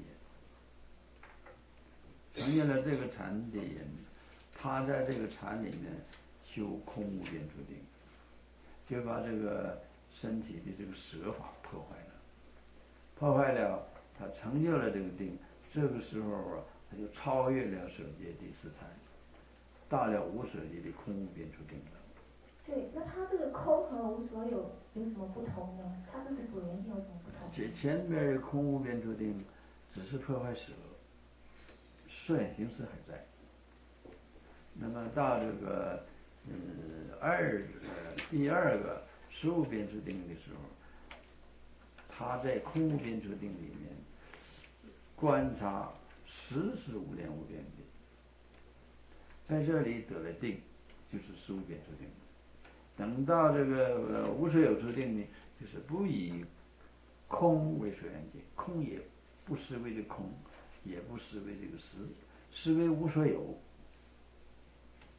人。成就了这个禅的人，他在这个禅里面修空无边处定，就把这个身体的这个舍法破坏了，破坏了，他成就了这个定。这个时候啊，他就超越了舍戒第四禅，到了无舍戒的空无边处定了。 对，那他这个空和无所有有什么不同呢？他这个所缘境有什么不同？ 前前面的空无边处定只是破坏舍，摄影形式还在。那么到这个呃二呃第二个十无边处定的时候，他在空无边处定里面观察实是无量无边的，在这里得了定，就是十无边处定。等到这个呃无所有处定呢，就是不以空为所缘境，空也不失为这空，也不失为这个实，实为无所有。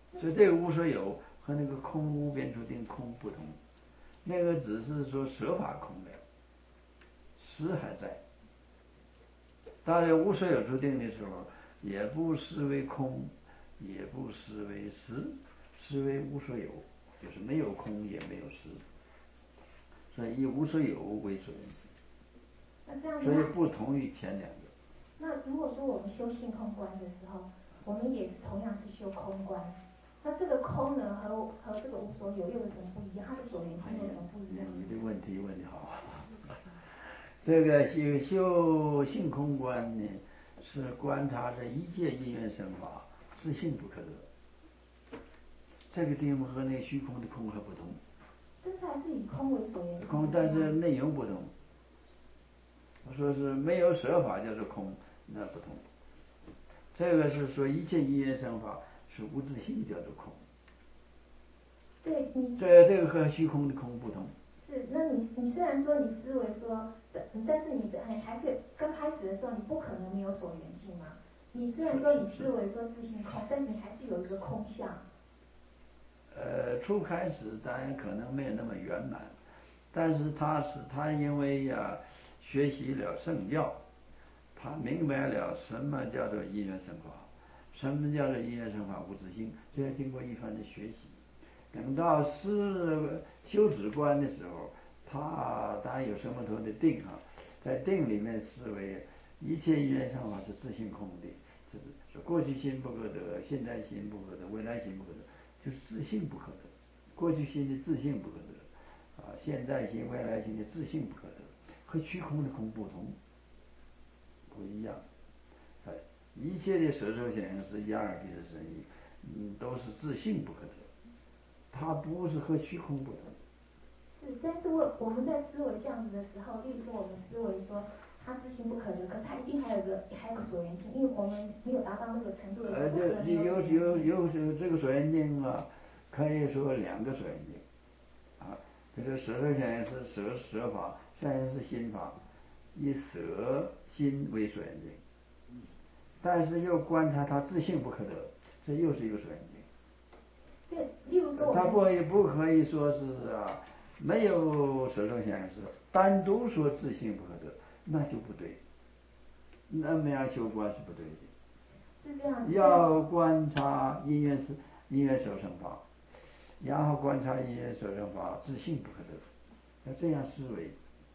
所以这个无所有和那个空无边处定空不同，那个只是说设法空了，实还在。当然无所有处定的时候，也不视为空，也不视为实，视为无所有，就是没有空也没有实，所以以无所有为所缘境。 那这样所以不同于前两个。 那如果说我们修性空观的时候，我们也是同样是修空观，那这个空呢和和这个无所有又有什么不一样？它的所缘境有什么不一样？ 你这问题问得好。这个修修性空观呢，是观察着一切因缘生法，自性不可得。这个地方和那虚空的空还不同。 但是还是以空为所缘境。 空，但是内容不同。我说是没有设法叫做空，那不同。这个是说一切因缘生法是无自性叫做空。 对，你这这个和虚空的空不同。 是，那你你虽然说你思维说，但但是你的还还是刚开始的时候你不可能没有所缘境嘛。你虽然说你思维说自性空，但是你还是有一个空相。 呃，初开始当然可能没有那么圆满，但是他是他因为呀学习了圣教，他明白了什么叫做因缘生法，什么叫做因缘生法无自性，这要经过一番的学习。等到是修止观的时候，他当然有什么头的定啊，在定里面思维一切因缘生法是自性空的，就是说过去心不可得，现在心不可得，未来心不可得，就是自性不可得。过去心的自性不可得，啊，现在心、未来心的自性不可得，和虚空的空不同，不一样。哎，一切的色受想行识、眼耳鼻舌身意，嗯，都是自性不可得，它不是和虚空不同。 是，但是我我们在思维这样子的时候，例如说我们思维说它自性不可得，可是它一定还有个还有个所缘境，因为我们没有达到那个程度的时候，不可能有有有有有这个所缘境啊，可以说两个所缘境啊，这个色受想行识色色法，想行识心法，以色心为所缘境，但是又观察它自性不可得，这又是一个所缘境。 对，例如说我们它不不可以说是啊，没有色受想行识，单独说自性不可得，那就不对，那么样修观是不对的。 是这样。 要观察因缘是因缘受生法，然后观察因缘受生法自性不可得，要这样思维。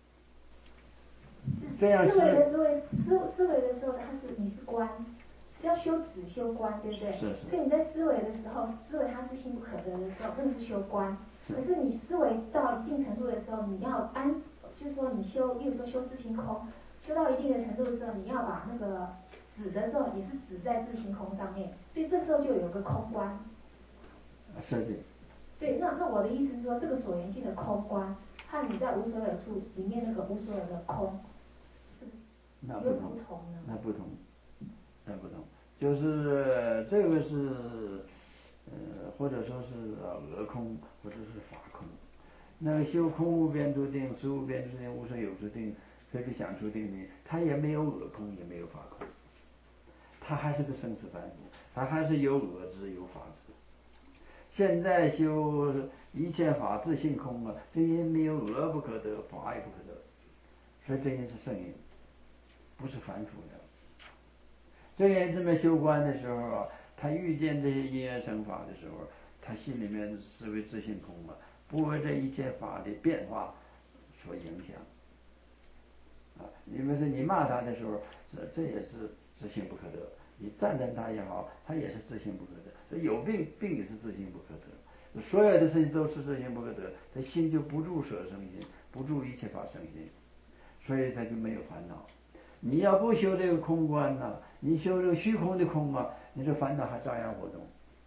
这样思维的思维思思维的时候，它是你是观，是要修止修观，对不对？ 是是。 所以你在思维的时候，思维它自性不可得的时候，那个是修观。可是你思维到一定程度的时候，你要安，就是说你修，例如说修自性空，修到一定的程度的时候，你要把那个止的时候，也是止在自性空上面，所以这时候就有个空观。 是的。 对，那那我的意思是说，这个所缘境的空观，和你在无所有处里面那个无所有的空， 那不同， 不同呢？ 那不同，那不同，就是这个是，呃，或者说是訛空，或者是法空。那个修空无边处定、识无边处定、无所有处定、非非想处定的，他也没有訛空，也没有法空，他还是个生死凡夫，他还是有我执有法执。现在修一切法自性空了，这些没有我不可得，法也不可得，所以这些是圣人，不是凡夫的。这个人这么修观的时候啊，他遇见这些因缘生法的时候，他心里面思维自性空了，不为这一切法的变化所影响。啊，你们说你骂他的时候，这这也是自性不可得；你赞叹他也好，他也是自性不可得。有病病也是自性不可得，所有的事情都是自性不可得，他心就不住舍生心，不住一切法生心，所以他就没有烦恼。你要不修这个空观呢、啊，你修这个虚空的空啊，你这烦恼还照样活动。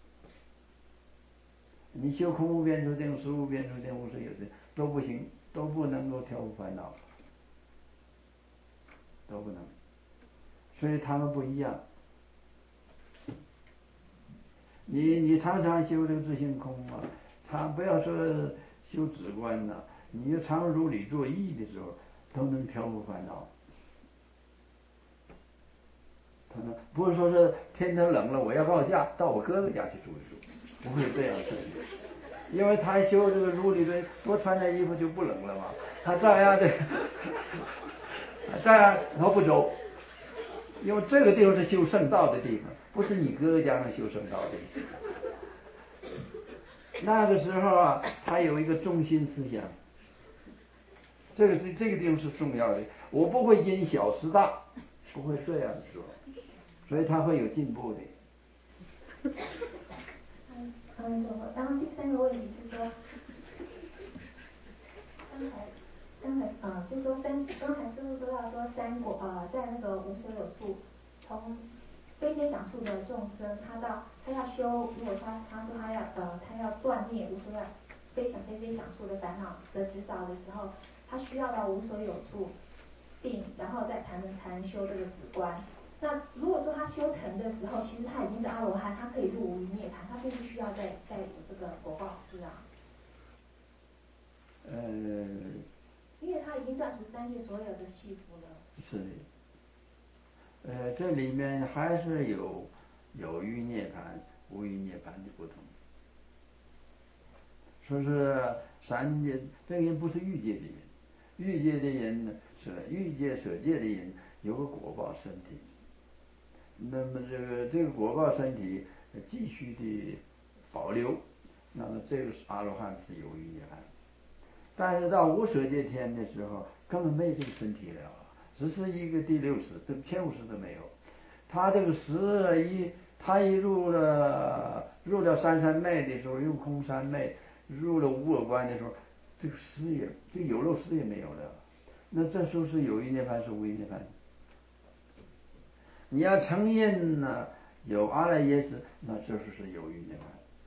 你修空无边处定、识无边处定、无所有定都不行，都不能够调伏烦恼，都不能。所以他们不一样。你你常常修这个自性空啊，常不要说修止观呐、啊，你就常如理作意的时候，都能调伏烦恼。他们不是说是天天冷了，我要放假到我哥哥家去住一住， 不会这样设计，因为他修这个如理论，多穿件衣服就不冷了嘛。他照样这个，照样他不走，因为这个地方是修圣道的地方，不是你哥哥家上修圣道的地方。那个时候啊，他有一个中心思想，这个是这个地方是重要的。我不会因小失大，不会这样说，所以他会有进步的。 嗯嗯，然后第三个问题是说，刚才刚才呃，就说三，刚才师父说到说三果呃，在那个无所有处，从非非想处的众生，他到他要修，如果他他说他要呃他要断灭无所有非想非非想处的烦恼的执着的时候，他需要到无所有处定，然后再才能才能修这个止观。那如果说他修成的时候，其实他已经是阿罗汉，他可以入无余涅槃，他并不需要再再有这个果报师啊。 呃， 因为他已经断除三界所有的系缚了。 是的。呃，这里面还是有有余涅槃、无余涅槃的不同。说是三界，这个人不是欲界的人，欲界的人呢，舍欲界舍界的人有个果报身体，那么这个这个果报身体继续的保留，那么这个是阿罗汉是有余涅槃。但是到无舍界天的时候，根本没这个身体了，只是一个第六识，这个前五识都没有。他这个识一，他一入了入了三三昧的时候，用空三昧。入了无我观的时候，这个识也，这个有漏识也没有了。那这时候是有余涅槃是无余涅槃？你要承认呢，有阿赖耶识，那这时候是有余涅槃。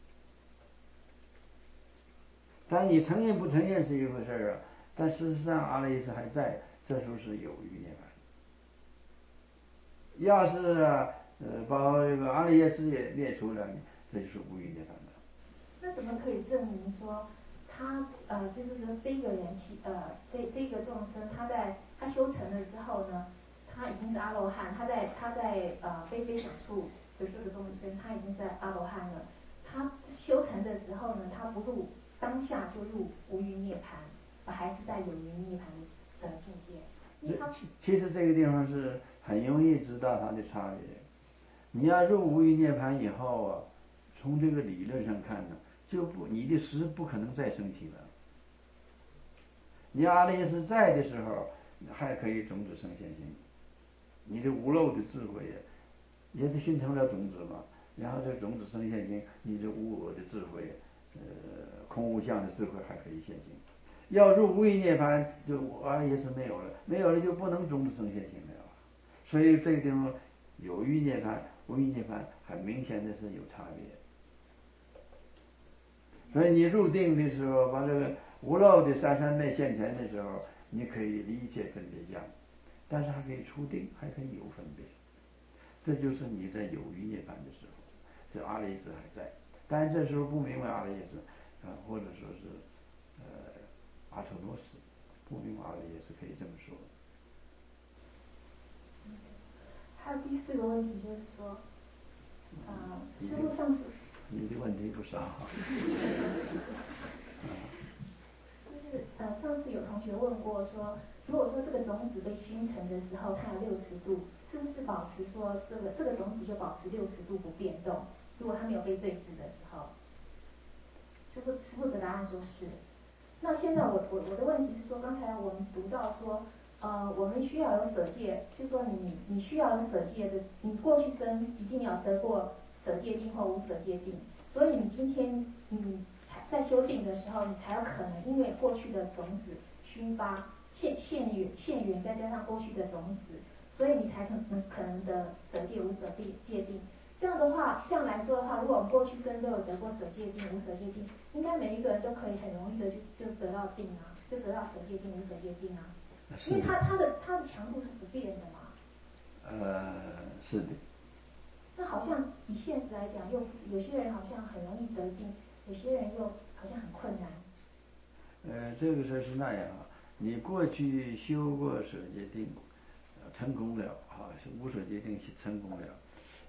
但你承认不承认是一回事啊，但事实上阿赖耶识还在，这时候是有余涅槃。要是呃把这个阿赖耶识也灭除了，这就是无余涅槃了。 那怎么可以证明说他呃就是说这个人其呃这这个众生他在他修成了之后呢，他已经是阿罗汉，他在他在呃非非想处的这个众生，他已经是阿罗汉了。他修成的时候呢，他不入当下就入无余涅槃，还是在有余涅槃的境界。 其实这个地方是很容易知道它的差别。你要入无余涅槃以后啊，从这个理论上看呢，就不你的识不可能再升起了。你阿赖耶识在的时候，还可以种子生现行，你这无漏的智慧也是熏成了种子嘛，然后这种子生现行，你这无我的智慧，呃，空无相的智慧还可以现行。要入无余涅槃，就阿赖耶识没有了，没有了就不能种子生现行了。所以这个地方有余涅槃、无余涅槃，很明显的是有差别。所以你入定的时候，把这个无漏的三三昧现前的时候，你可以离一切分别相，但是还可以出定，还可以有分别。这就是你在有余涅槃的时候，这阿赖耶识还在，但是这时候不明白阿赖耶识，呃，或者说是呃阿丑罗识，不明白阿赖耶识，可以这么说。 还有第四个问题就是说，呃，师父上次你的问题不少。 就是呃，上次有同学问过说，如果说这个种子被熏成的时候，它有六十度，是不是保持说这个这个种子就保持六十度不变动？如果它没有被对治的时候，师父师父的答案说是。那现在我我我的问题是说，刚才我们读到说，呃，我们需要有舍戒，就说你你需要有舍戒的，你过去生一定要得过舍戒定或无舍戒定，所以你今天你在修定的时候，你才有可能因为过去的种子熏发现现缘现缘，再加上过去的种子，所以你才可能可能的舍戒无舍戒定。这样的话，这样来说的话，如果我们过去生都有得过舍戒定、无舍戒定，应该每一个人都可以很容易的就就得到定啊，就得到舍戒定、无舍戒定啊，因为它它的它的强度是不变的嘛。 呃，是的。 那好像以现实来讲，又有些人好像很容易得定，有些人又好像很困难。 呃，这个事是那样啊，你过去修过舍戒定，成功了啊，无舍戒定成功了，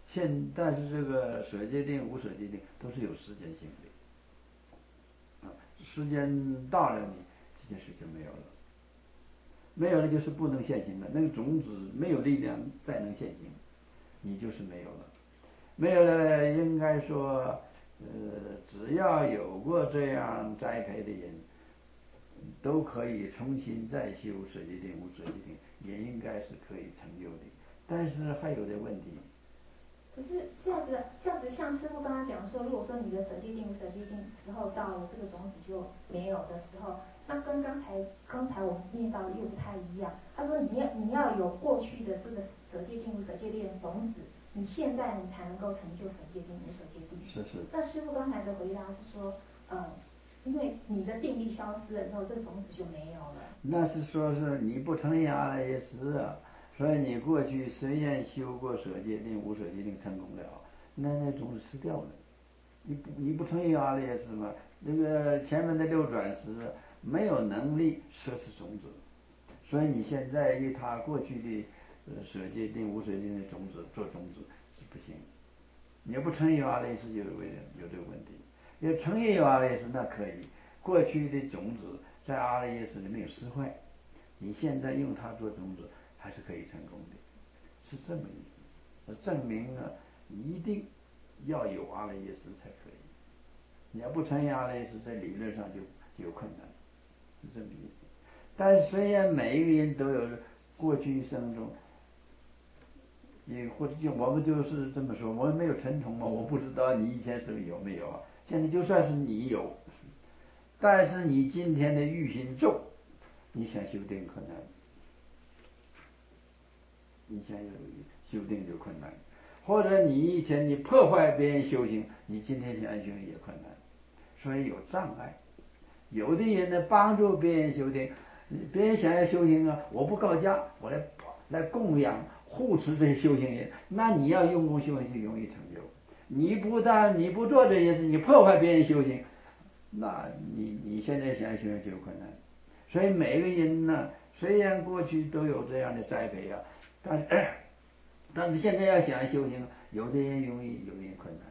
现但是这个舍戒定、无舍戒定都是有时间性的，啊，时间到了你这件事就没有了，没有了就是不能现行了，那个种子没有力量再能现行，你就是没有了，没有了应该说，呃，只要有过这样栽培的人，都可以重新再修舍戒定、无舍戒定，也应该是可以成就的，但是还有点问题。 可是这样子，这样子像师父刚刚讲说，如果说你的舍戒定、无舍戒定时候到了，这个种子就没有的时候，那跟刚才刚才我们念到的又不太一样。他说你要你要有过去的这个舍戒定、无舍戒定的种子，你现在你才能够成就舍戒定、无舍戒定。 是是。 那师父刚才的回答是说，嗯，因为你的定力消失了之后，这个种子就没有了。 那是说是你不成阿赖耶识啊。所以你过去虽然修过舍戒定、无舍戒定成功了，那那种子失掉了。你不你不成阿赖耶识嘛？那个前面的六转识没有能力摄持种子，所以你现在以他过去的呃舍戒定、无舍戒定的种子做种子是不行。你要不成阿赖耶识就有有这个问题。要成阿赖耶识那可以，过去的种子在阿赖耶识里没有失坏，你现在用它做种子。还是可以成功的，是这么意思。证明呢，一定要有阿赖耶识才可以。你要不成阿赖耶识，在理论上就就有困难，是这么意思。但是虽然每一个人都有过去一生中，你或者就我们就是这么说，我们没有神通嘛，我不知道你以前是有没有啊。现在就算是你有，但是你今天的欲心重，你想修定困难。你想有修定就困难，或者你以前你破坏别人修行，你今天想修行也困难，所以有障碍。有的人呢帮助别人修定，别人想要修行啊，我不告假，我来来供养护持这些修行人，那你要用功修行就容易成就。你不但你不做这些事，你破坏别人修行，那你你现在想要修行就有困难。所以每个人呢，虽然过去都有这样的栽培啊。但是，但是现在要想修行，有的人容易，有的人困难。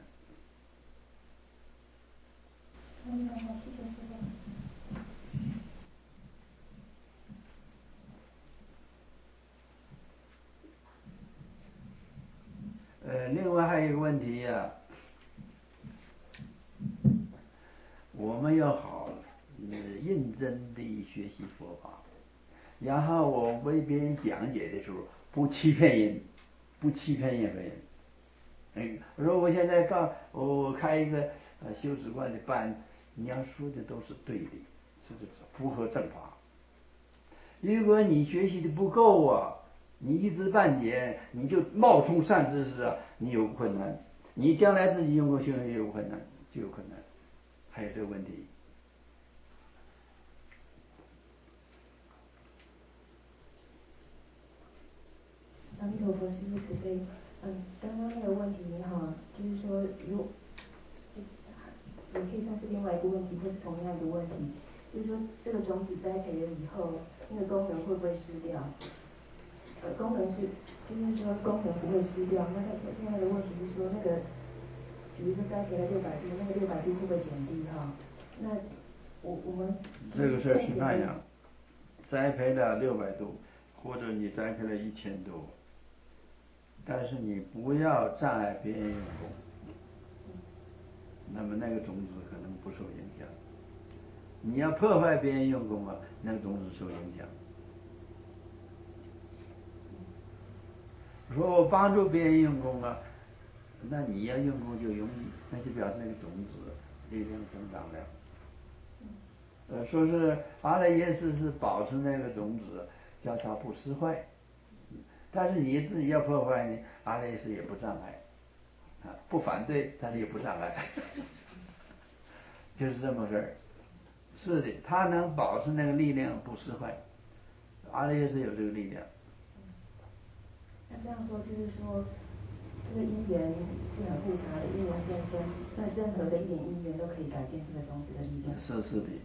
嗯，好，谢谢师父。呃，另外还有一个问题呀、啊，我们要好呃认真地学习佛法，然后我为别人讲解的时候不欺骗人，不欺骗任何人。嗯，我说我现在告我开一个呃修止观的班，你要说的都是对的，这是符合正法。如果你学习的不够啊，你一知半解，你就冒充善知识啊，你有困难，你将来自己用功修行也有困难，就有困难，还有这个问题。 阿弥陀佛，师父慈悲。嗯，刚刚那个问题哈，就是说，如也可以算是另外一个问题，或是同样一个问题，就是说，这个种子栽培了以后，那个功能会不会失掉？呃，功能是，就是说功能不会失掉。那他现现在的问题是说，那个，比如说栽培了六百度，那个六百度会不会减低哈？那我我们这个事儿是那样，栽培了六百度，或者你栽培了一千度，但是你不要障碍别人用功，那么那个种子可能不受影响。你要破坏别人用功啊，那个种子受影响。说我帮助别人用功啊，那你要用功就容易，那就表示那个种子力量增长了。呃，说是阿赖耶识是保持那个种子，叫它不失坏。但是你自己要破坏呢，阿赖耶识也不障碍，啊，不反对，但是也不障碍，就是这么事儿。是的，它能保持那个力量不失坏，阿赖耶识有这个力量。 那这样说就是说，这个因缘是很复杂的，因缘现生，那任何的一点因缘都可以改变这个种子的力量。 是是的。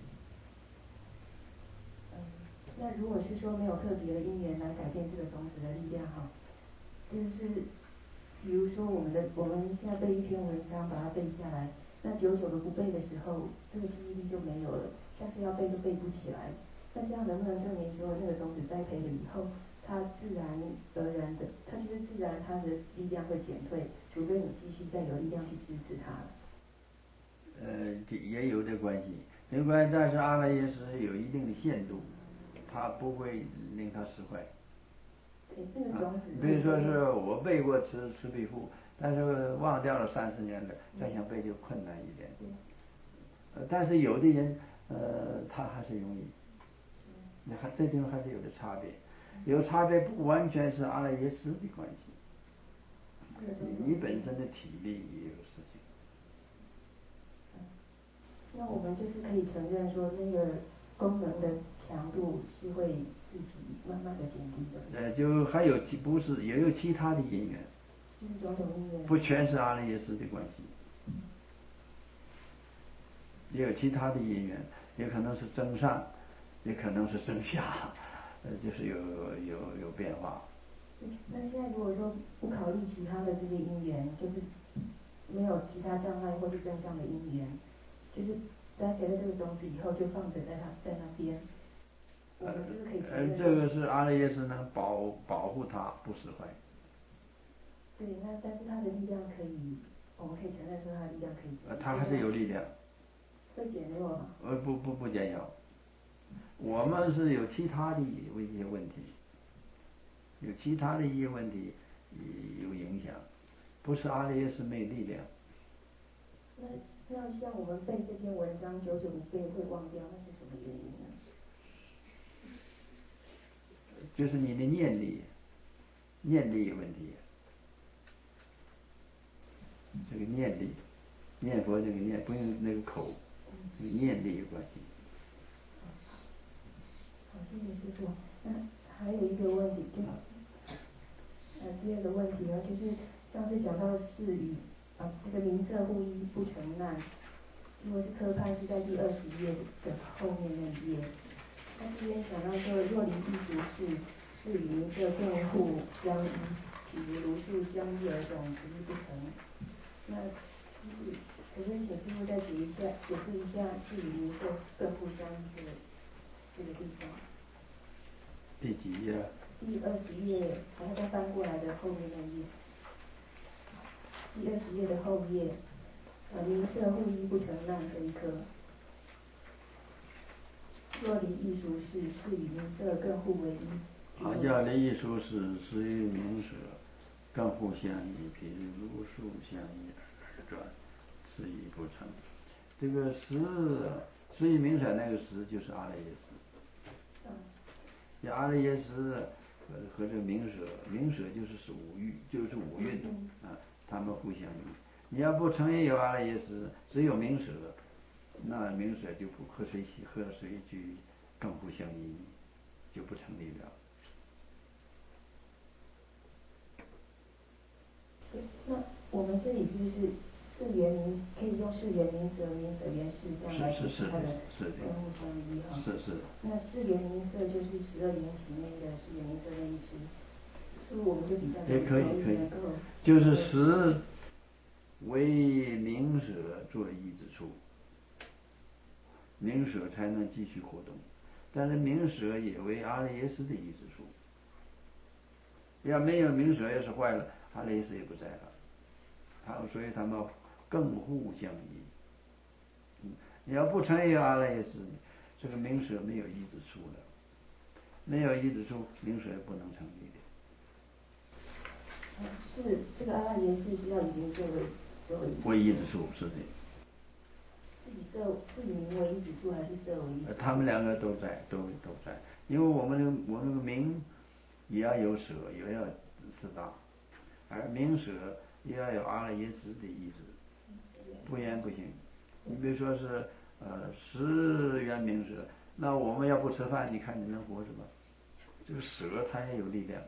嗯，那如果是说没有特别的因缘来改变这个种子的力量哈，就是比如说我们的我们现在背一篇文章，把它背下来，那久久的不背的时候，这个记忆力就没有了，下次要背就背不起来。那这样能不能证明说那个种子栽培了以后，它自然而然的，它就是自然它的力量会减退，除非你继续再有力量去支持它。 呃，这也有这关系，有关，但是阿赖耶识有一定的限度，它不会令它失坏。 对，这个种子。 比如说是我背过慈慈悲赋，但是忘掉了三十年了，再想背就困难一点。呃，但是有的人，呃，他还是容易。你还这地方还是有的差别，有差别不完全是阿赖耶识的关系，你本身的体力也有事情。 那我们就是可以承认说，那个功能的强度是会自己慢慢的减低的。 呃，就还有其不是也有其他的因缘， 就是种种因缘， 不全是阿赖耶识的关系，也有其他的因缘，也可能是增上，也可能是增下，呃，就是有有有变化。 那现在如果说不考虑其他的这些因缘，就是没有其他障碍或是正向的因缘，就是栽培了这个种子以后就放着在它在那边，我们是不是可以承认？ 呃，这个是阿赖耶识能保保护它不失坏。 对，那但是它的力量可以，我们可以承认说它的力量可以。 呃，它还是有力量。 会减弱吗？ 呃，不不不减弱。我们是有其他的一些问题，有其他的一些问题有影响，不是阿赖耶识没力量。 那那像我们背这篇文章久久不背会忘掉，那是什么原因呢？ 就是你的念力，念力有问题。这个念力，念佛这个念不用那个口，这个念力有关系。 好，谢谢师父。那还有一个问题，就呃第二个问题呢，就是上次讲到是与啊这个名色互依不成难，如果是科判是在第二十页的后面那一页。那这边讲到说，若离异俗事，是与名色共互相依，比如如树相依而种，执意不成。那就是可不可以请师父再解一下，解释一下是与名色更互相依这个这个地方？ 第几页？ 第二十页，然后再翻过来的后面那页。第二十页的后页，呃，名色互依不成难这一科。若离异俗事，是与名色更互为一。 好，叫离异俗事，是与名色更互相依，譬如如树相依而转，执意不成。这个识，识与名色那个识就是阿赖耶识。嗯。阿赖耶识和和这个名色，名色就是是五欲，就是五蕴啊，他们互相依。你要不承认有阿赖耶识，只有名色，那名色就不和谁和谁去更互相依，就不成立了。 那我们这里是不是是缘名可以用是缘名色、名色缘事这样来解释它的跟互相依哈？ 是是。 那是缘名色就是十二缘起内的是缘名色那一支，是不是我们就比较也可以可以， 就是识为名色作依之处，名色才能继续活动，但是名色也为阿赖耶识的依之处。要没有名色，要是坏了，阿赖耶识也不在了。他所以他们更互相依。嗯，你要不承认阿赖耶识，这个名色没有依之处了，没有依之处，名色也不能成立的。 是这个阿赖耶识是要以名色为作为为依之处，是的。 是以色是以名为依之处，还是色为依之处？ 他们两个都在，都都在，因为我们的我们的名也要有舍，也要适当，而名舍也要有阿赖耶识的意志，不然不行。你比如说是呃十元名舍，那我们要不吃饭，你看你能活着吗？这个舍它也有力量。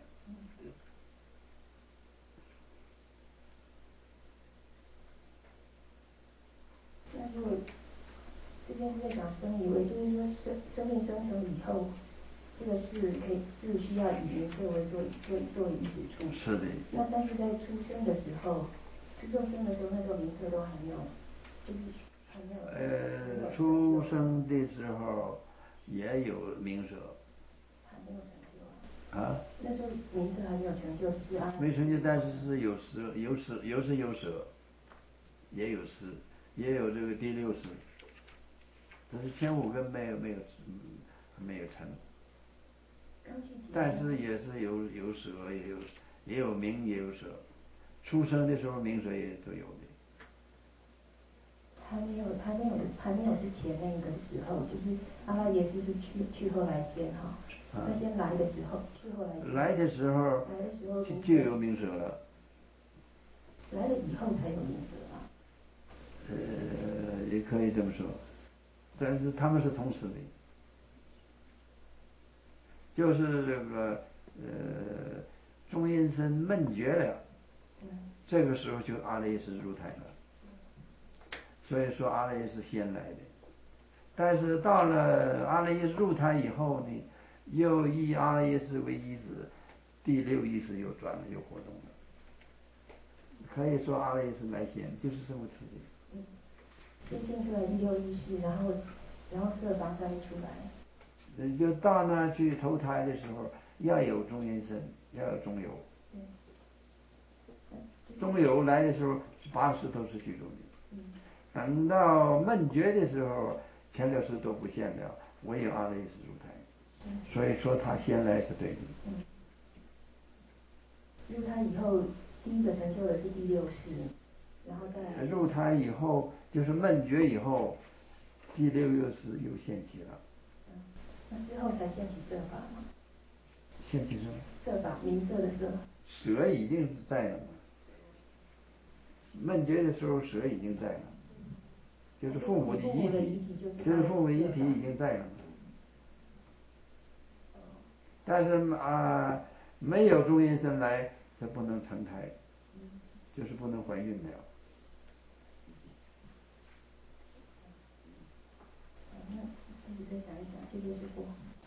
那如果这边是在讲生以为，就是说生生命生成以后， 这个是可以是需要以名色为做做做以指出。 是的。 那但是在出生的时候，出生的时候那时候名色都还没有，就是还没有。 呃，出生的时候也有名色。 还没有成就啊。 啊。 那时候名色还没有成就，是啊。 没成就，但是是有舌有舌有舌有舌，也有诗，也有这个第六识。只是前五根没有没有没有成。但是也是有有舌也有也有名也有舌，出生的时候名舌也都有的。 还没有还没有还没有之前那个时候，就是阿拉耶识是去去后来先哈，他先来的时候去后来先。 来的时候来的时候就有名舌了。 来了以后才有名舌啊。 呃，也可以这么说，但是他们是同时的。就是这个呃中阴身闷绝了，这个时候就阿赖耶识入胎了。所以说阿赖耶识先来的，但是到了阿赖耶识入胎以后呢，又以阿赖耶识为依止，第六意识又转了又活动了。可以说阿赖耶识来先，就是这么次的。 先现出来第六意识，然后然后色法再出来。 就到那去投胎的时候，要有中阴身，要有中有。中有来的时候，八识都是具足的。等到闷绝的时候，前六识都不现了，唯有阿赖耶识入胎。所以说他先来是对的。 入胎以后，第一个成就的是第六识，然后再入胎以后就是闷绝以后，第六又是又现起了。 那之后才现起色法吗？ 现起什么？ 色法，名色的色。 舍已经在了嘛。闷绝的时候舍已经在了，就是父母的遗体，就是父母遗体已经在了嘛。但是啊，没有中阴身来，这不能成胎，就是不能怀孕了。 那自己再想一想，谢谢师父。